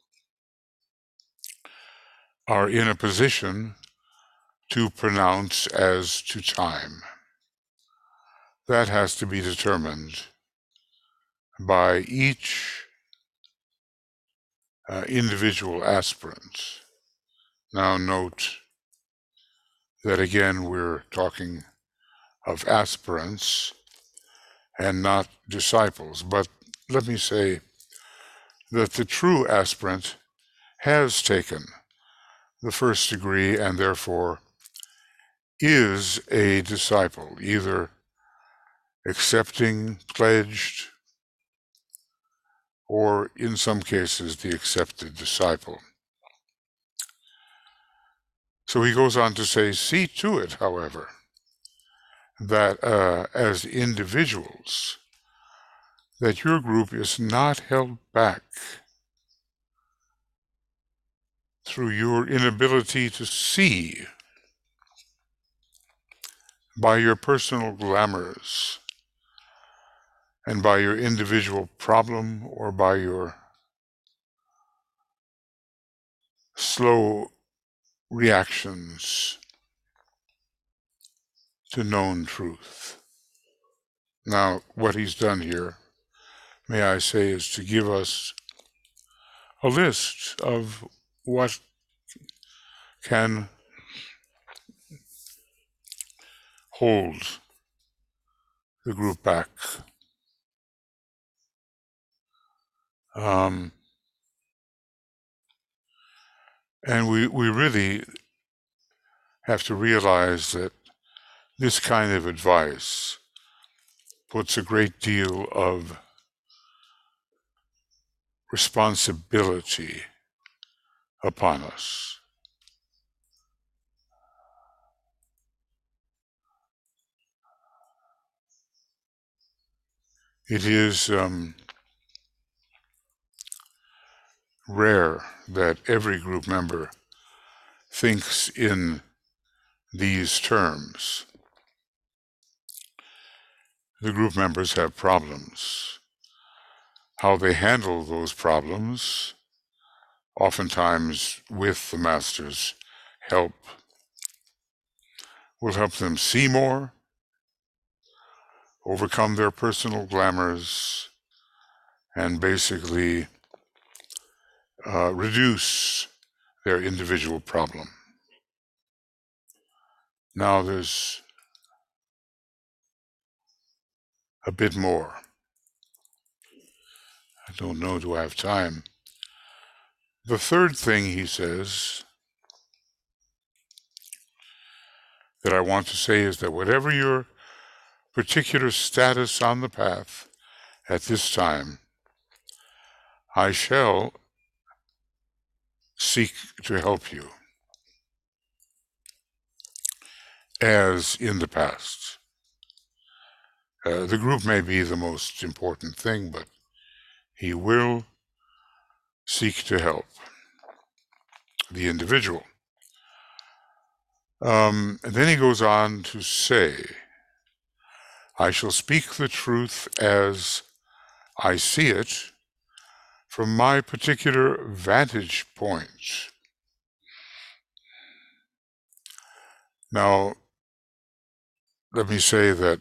are in a position to pronounce as to time. That has to be determined by each uh, individual aspirant. Now note that again we're talking of aspirants and not disciples, but let me say that the true aspirant has taken the first degree and therefore is a disciple, either accepting, pledged, or in some cases the accepted disciple. So he goes on to say, see to it, however, that uh, as individuals, that your group is not held back through your inability to see by your personal glamours and by your individual problem or by your slow reactions to known truth. Now, what he's done here, may I say, is to give us a list of what can hold the group back. Um, and we, we really have to realize that this kind of advice puts a great deal of responsibility upon us. It is um, rare that every group member thinks in these terms. The group members have problems. How they handle those problems, oftentimes with the master's help, will help them see more, overcome their personal glamours, and basically uh, reduce their individual problem. Now there's a bit more. I don't know, do I have time? The third thing he says that I want to say is that whatever your particular status on the path at this time, I shall seek to help you as in the past. Uh, the group may be the most important thing, but he will seek to help the individual. Um, and then he goes on to say, I shall speak the truth as I see it from my particular vantage point. Now, let me say that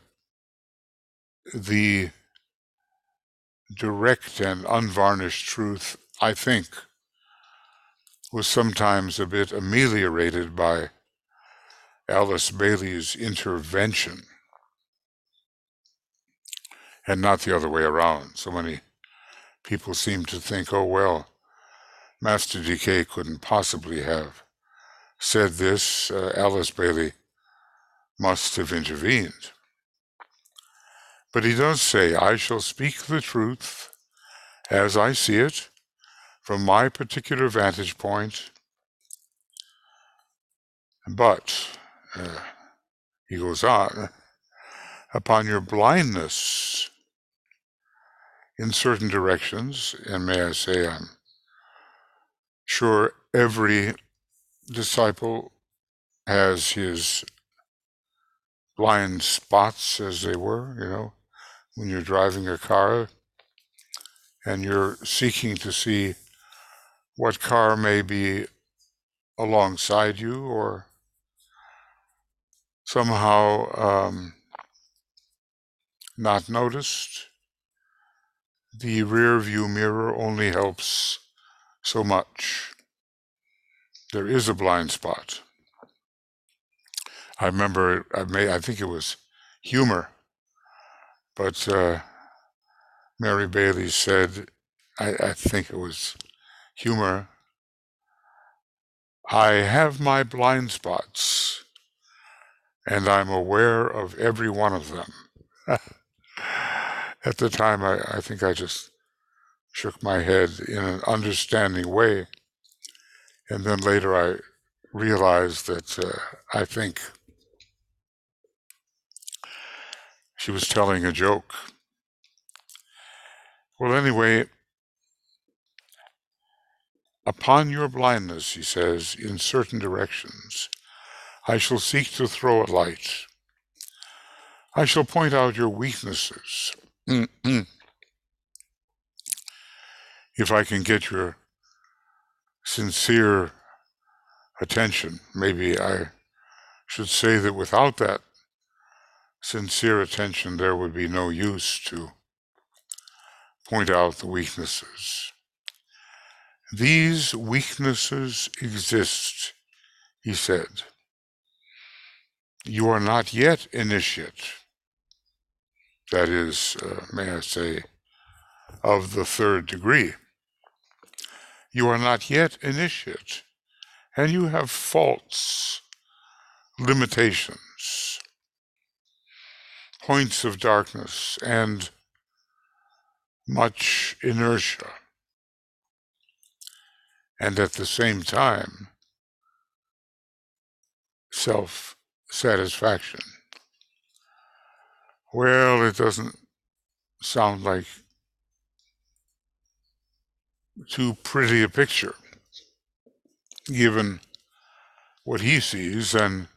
the direct and unvarnished truth, I think, was sometimes a bit ameliorated by Alice Bailey's intervention, and not the other way around. So many people seem to think, oh, well, Master D K couldn't possibly have said this. Uh, Alice Bailey must have intervened. But he does say, I shall speak the truth as I see it from my particular vantage point. But, uh, he goes on, upon your blindness in certain directions, and may I say, I'm sure every disciple has his blind spots, as they were, you know, when you're driving a car and you're seeking to see what car may be alongside you or somehow um, not noticed. The rear view mirror only helps so much. There is a blind spot. I remember, I, may, I think it was humor, but uh, Mary Bailey said, I, I think it was humor, I have my blind spots, and I'm aware of every one of them. At the time, I, I think I just shook my head in an understanding way. And then later I realized that uh, I think she was telling a joke. Well, anyway, upon your blindness, he says, in certain directions, I shall seek to throw a light. I shall point out your weaknesses. If I can get your sincere attention, maybe I should say that without that sincere attention, there would be no use to point out the weaknesses. These weaknesses exist, he said. You are not yet initiate, that is, uh, may I say, of the third degree. You are not yet initiate, and you have faults, limitations, points of darkness, and much inertia. And at the same time, self-satisfaction. Well, it doesn't sound like too pretty a picture, given what he sees and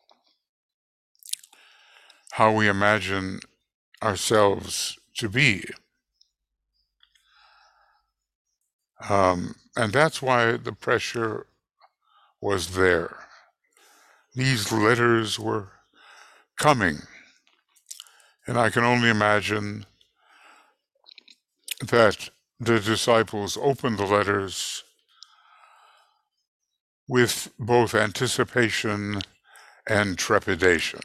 how we imagine ourselves to be. Um, and that's why the pressure was there. These letters were coming, and I can only imagine that the disciples opened the letters with both anticipation and trepidation.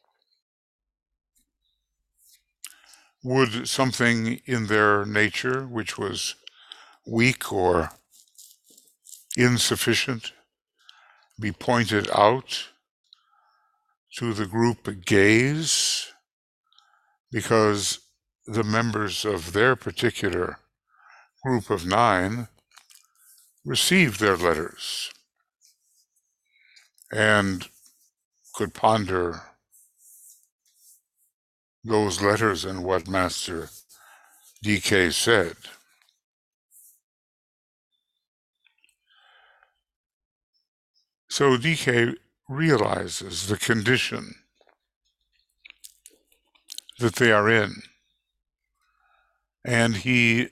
Would something in their nature which was weak or insufficient be pointed out to the group gaze, because the members of their particular group of nine received their letters and could ponder those letters and what Master D K said. So D K realizes the condition that they are in, and he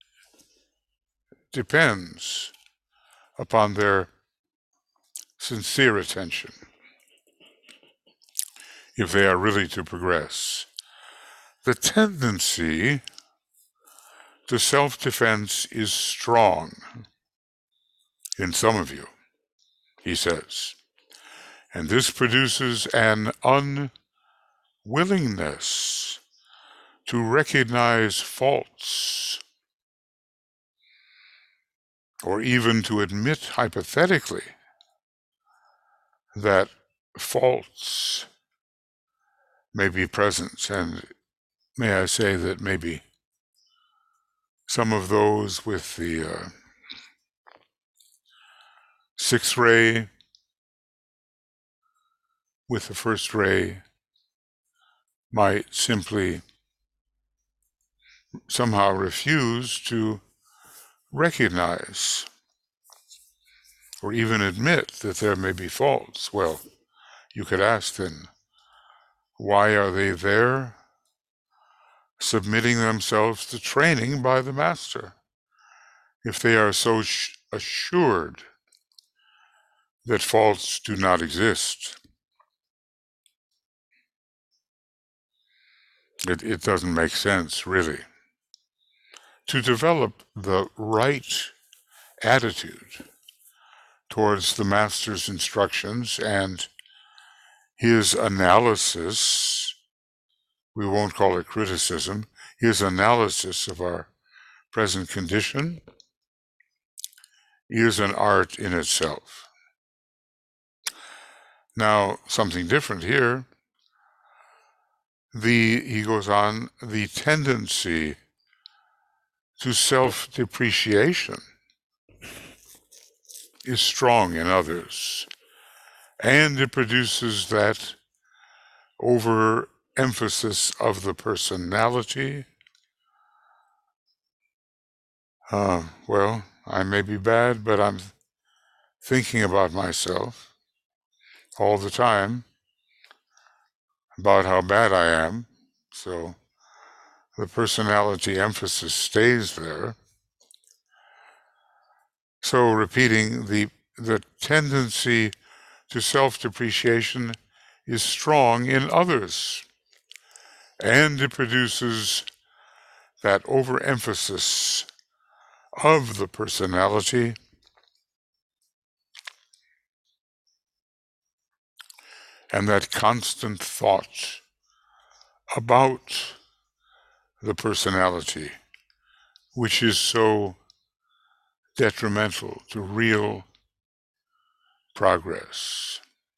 depends upon their sincere attention if they are really to progress. The tendency to self-defense is strong in some of you, he says, and this produces an unwillingness to recognize faults, or even to admit hypothetically that faults may be present. And may I say that maybe some of those with the uh, sixth ray, with the first ray, might simply somehow refuse to recognize or even admit that there may be faults. Well, you could ask then, why are they there, submitting themselves to training by the Master, if they are so sh- assured that faults do not exist? It, it doesn't make sense, really. To develop the right attitude towards the Master's instructions and his analysis, we won't call it criticism, his analysis of our present condition is an art in itself. Now, something different here. The, he goes on, the tendency to self-depreciation is strong in others, and it produces that overemphasis of the personality. Uh, well, I may be bad, but I'm thinking about myself all the time, about how bad I am, so the personality emphasis stays there. So repeating, the the tendency to self-depreciation is strong in others, and it produces that overemphasis of the personality, and that constant thought about the personality, which is so detrimental to real progress.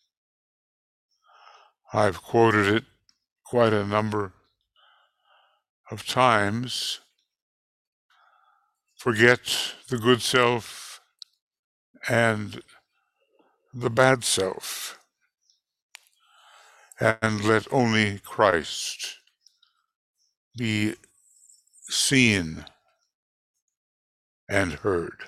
I've quoted it quite a number of times. Forget the good self and the bad self, and let only Christ be seen and heard.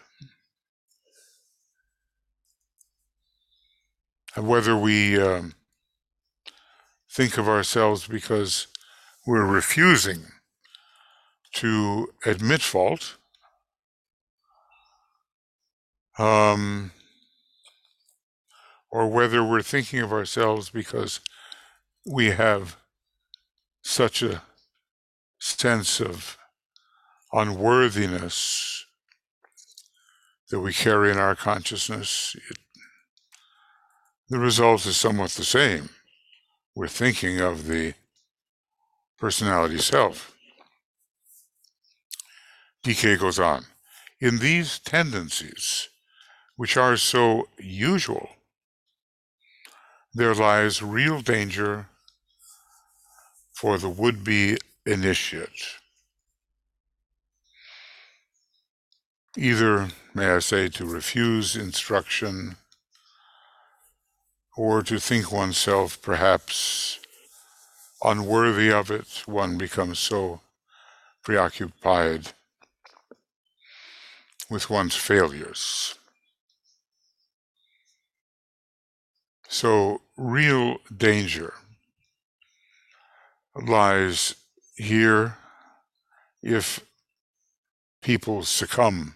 And whether we um, think of ourselves because we're refusing to admit fault, um, or whether we're thinking of ourselves because we have such a sense of unworthiness that we carry in our consciousness, it, the result is somewhat the same. We're thinking of the personality self. D K goes on. In these tendencies, which are so usual, there lies real danger for the would-be initiate. Either, may I say, to refuse instruction, or to think oneself perhaps unworthy of it. One becomes so preoccupied with one's failures. So real danger lies here if people succumb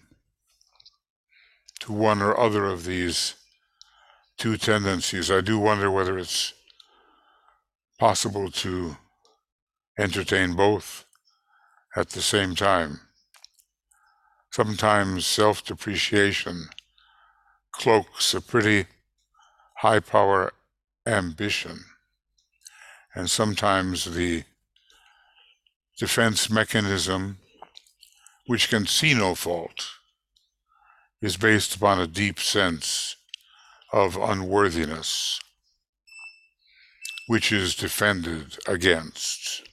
to one or other of these two tendencies. I do wonder whether it's possible to entertain both at the same time. Sometimes self-depreciation cloaks a pretty high-power ambition, and sometimes the defense mechanism, which can see no fault, is based upon a deep sense of unworthiness, which is defended against.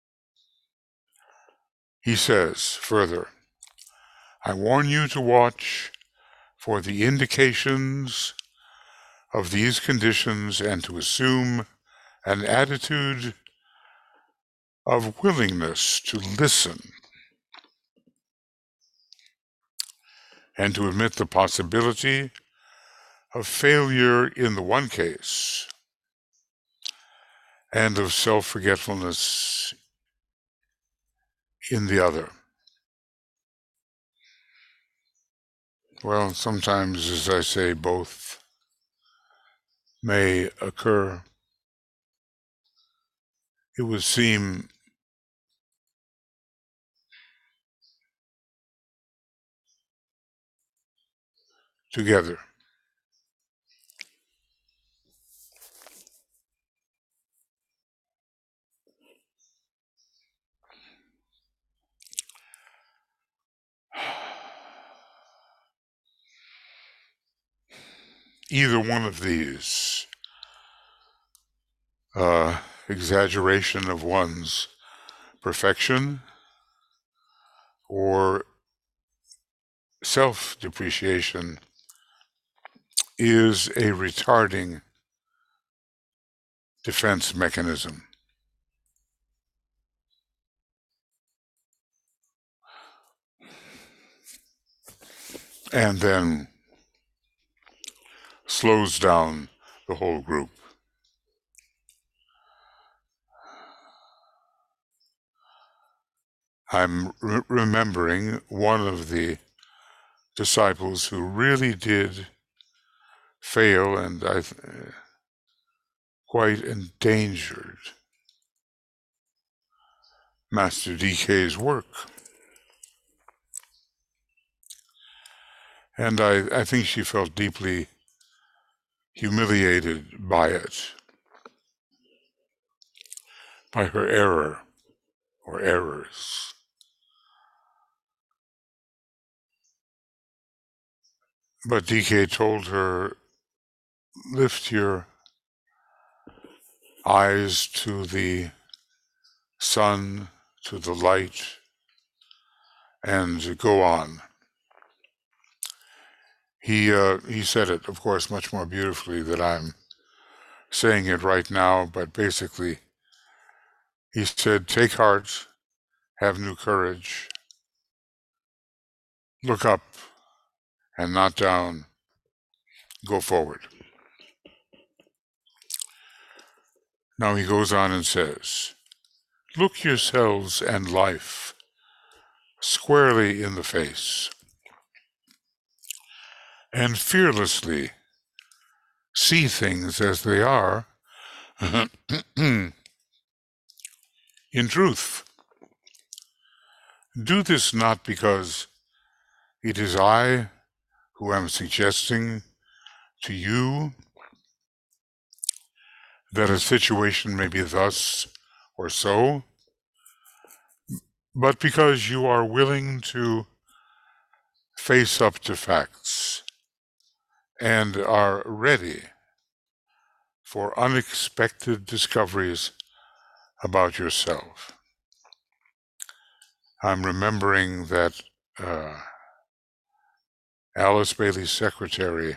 He says further, I warn you to watch for the indications of these conditions and to assume an attitude of willingness to listen and to admit the possibility of failure in the one case and of self-forgetfulness in the other. Well, sometimes, as I say, both may occur. It would seem together. Either one of these, uh, exaggeration of one's perfection or self-depreciation, is a retarding defense mechanism. And then slows down the whole group. I'm re- remembering one of the disciples who really did fail and I th- quite endangered Master D K's work. And I, I think she felt deeply humiliated by it, by her error or errors. But D K told her, lift your eyes to the sun, to the light, and go on. He uh, he said it, of course, much more beautifully than I'm saying it right now, but basically he said, take heart, have new courage, look up and not down, go forward. Now he goes on and says, look yourselves and life squarely in the face, and fearlessly see things as they are. In truth, do this not because it is I who am suggesting to you that a situation may be thus or so, but because you are willing to face up to facts and are ready for unexpected discoveries about yourself. I'm remembering that uh, Alice Bailey's secretary,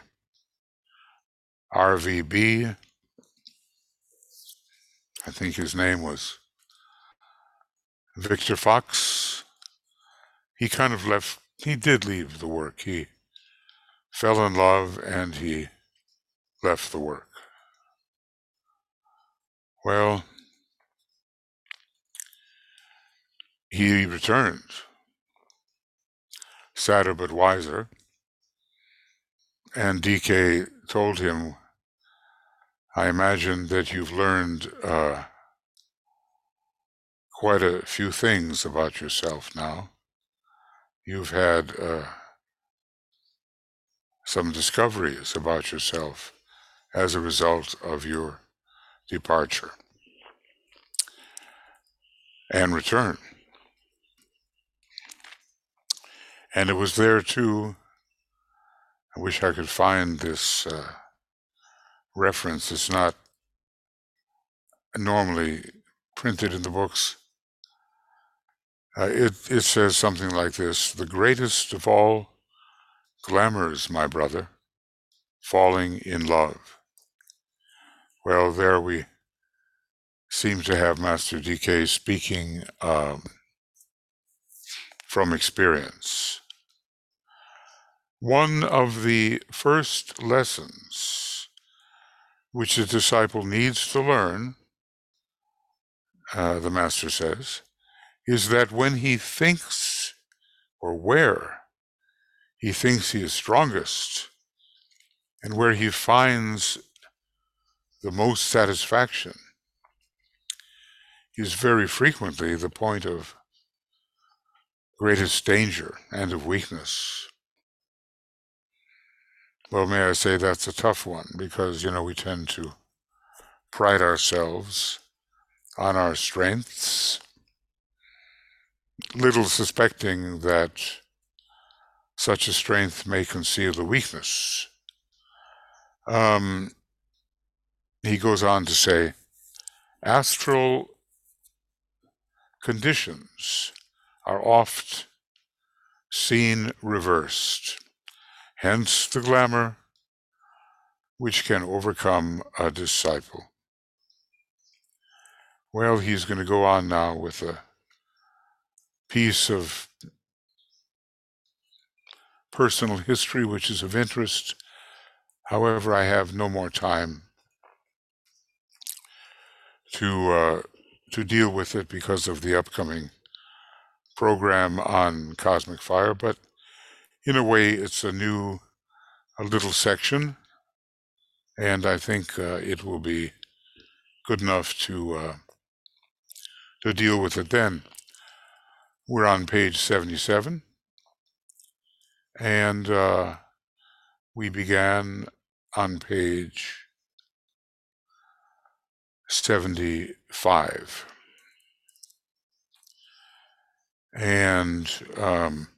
R V B, I think his name was Victor Fox, he kind of left, he did leave the work. He fell in love and he left the work. Well, he returned, sadder but wiser, and D K told him, I imagine that you've learned uh, quite a few things about yourself now. You've had uh, some discoveries about yourself as a result of your departure and return. And it was there too, I wish I could find this uh, reference. It's not normally printed in the books. Uh, it, it says something like this: the greatest of all glamours, my brother, falling in love. Well, there we seem to have Master D K speaking um, from experience. One of the first lessons which a disciple needs to learn, uh, the Master says, is that when he thinks, or where he thinks he is strongest, and where he finds the most satisfaction, is very frequently the point of greatest danger and of weakness. Well, may I say that's a tough one, because, you know, we tend to pride ourselves on our strengths, little suspecting that such a strength may conceal a weakness. Um, he goes on to say, astral conditions are oft seen reversed, hence the glamour which can overcome a disciple. Well, he's going to go on now with a piece of personal history which is of interest. However, I have no more time to uh, to deal with it because of the upcoming program on cosmic fire, but in a way it's a new, a little section, and I think uh, it will be good enough to uh, to deal with it then. We're on page seventy-seven, and uh, we began on page seventy-five. And, um,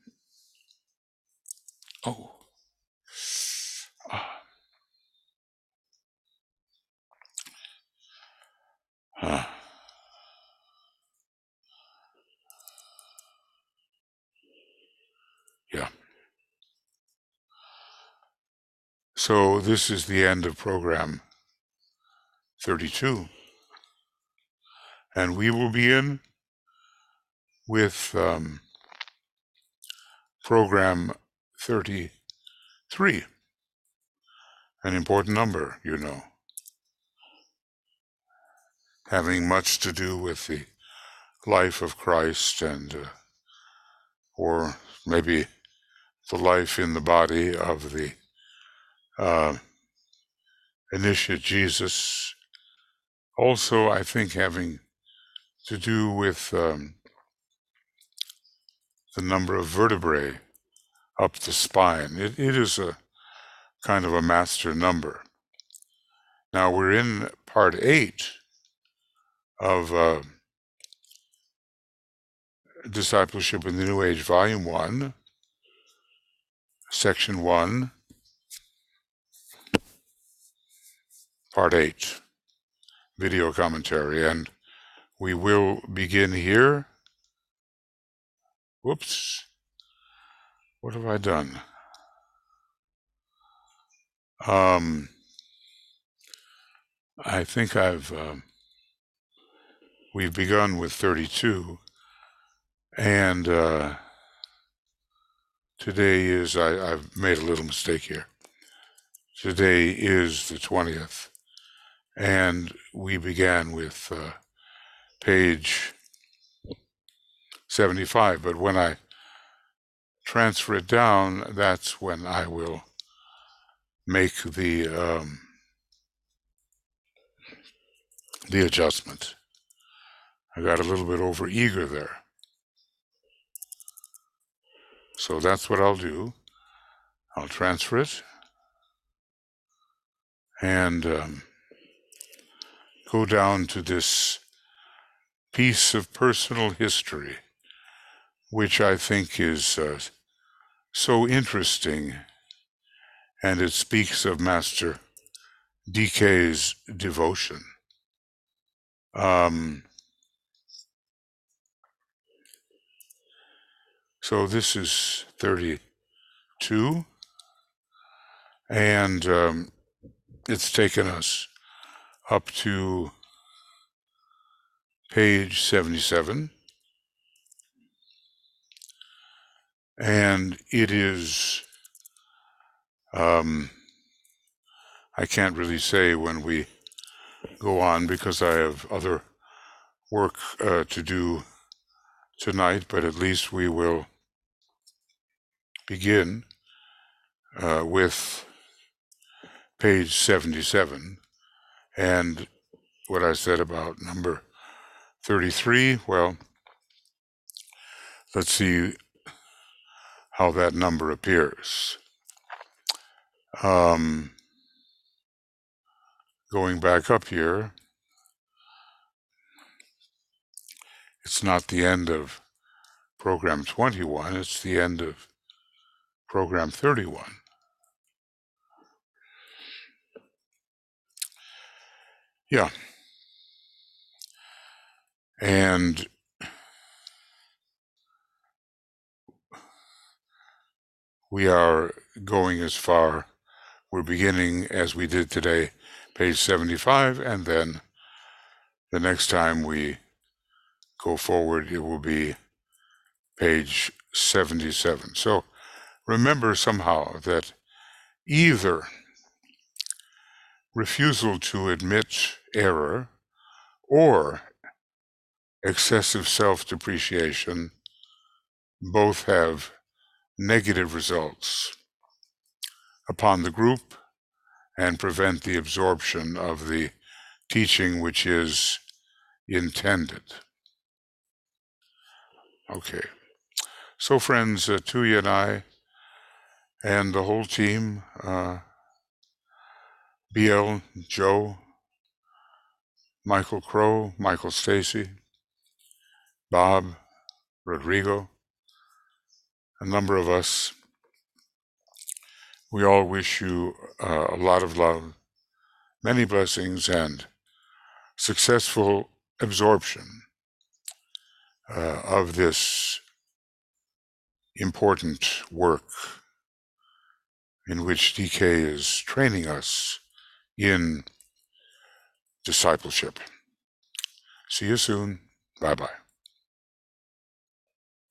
oh, ah, ah. Yeah. So this is the end of program thirty-two. And we will be in with um, program thirty-three, an important number, you know, having much to do with the life of Christ and, uh, or maybe the life in the body of the uh, initiate Jesus. Also, I think having to do with um, the number of vertebrae up the spine. It, it is a kind of a master number. Now we're in part eight of uh, Discipleship in the New Age, Volume one, Section one, Part eight, video commentary, and we will begin here. Whoops. What have I done? Um, I think I've, uh, we've begun with thirty-two, and uh, today is, I, I've made a little mistake here. Today is the twentieth, and we began with uh, page seventy-five, but when I transfer it down, that's when I will make the um, the adjustment. I got a little bit over eager there. So that's what I'll do. I'll transfer it and um, go down to this piece of personal history, which I think is uh, so interesting, and it speaks of Master D K's devotion. Um, so this is thirty-two, and um, it's taken us up to page seventy-seven, and it is, um, I can't really say when we go on because I have other work uh, to do tonight, but at least we will begin uh, with page seventy-seven, and what I said about number thirty-three, well, let's see how that number appears. Um, going back up here, it's not the end of program twenty-one, it's the end of program thirty-one. Yeah. And we are going as far, we're beginning as we did today, page seventy-five, and then the next time we go forward, it will be page seventy-seven. So remember somehow that either refusal to admit error or excessive self-depreciation both have negative results upon the group and prevent the absorption of the teaching which is intended. Okay. So friends, uh, Tuya and I and the whole team, uh, B L, Joe, Michael Crow, Michael Stacy, Bob, Rodrigo, a number of us, we all wish you uh, a lot of love, many blessings, and successful absorption uh, of this important work in which D K is training us in discipleship. See you soon. Bye-bye.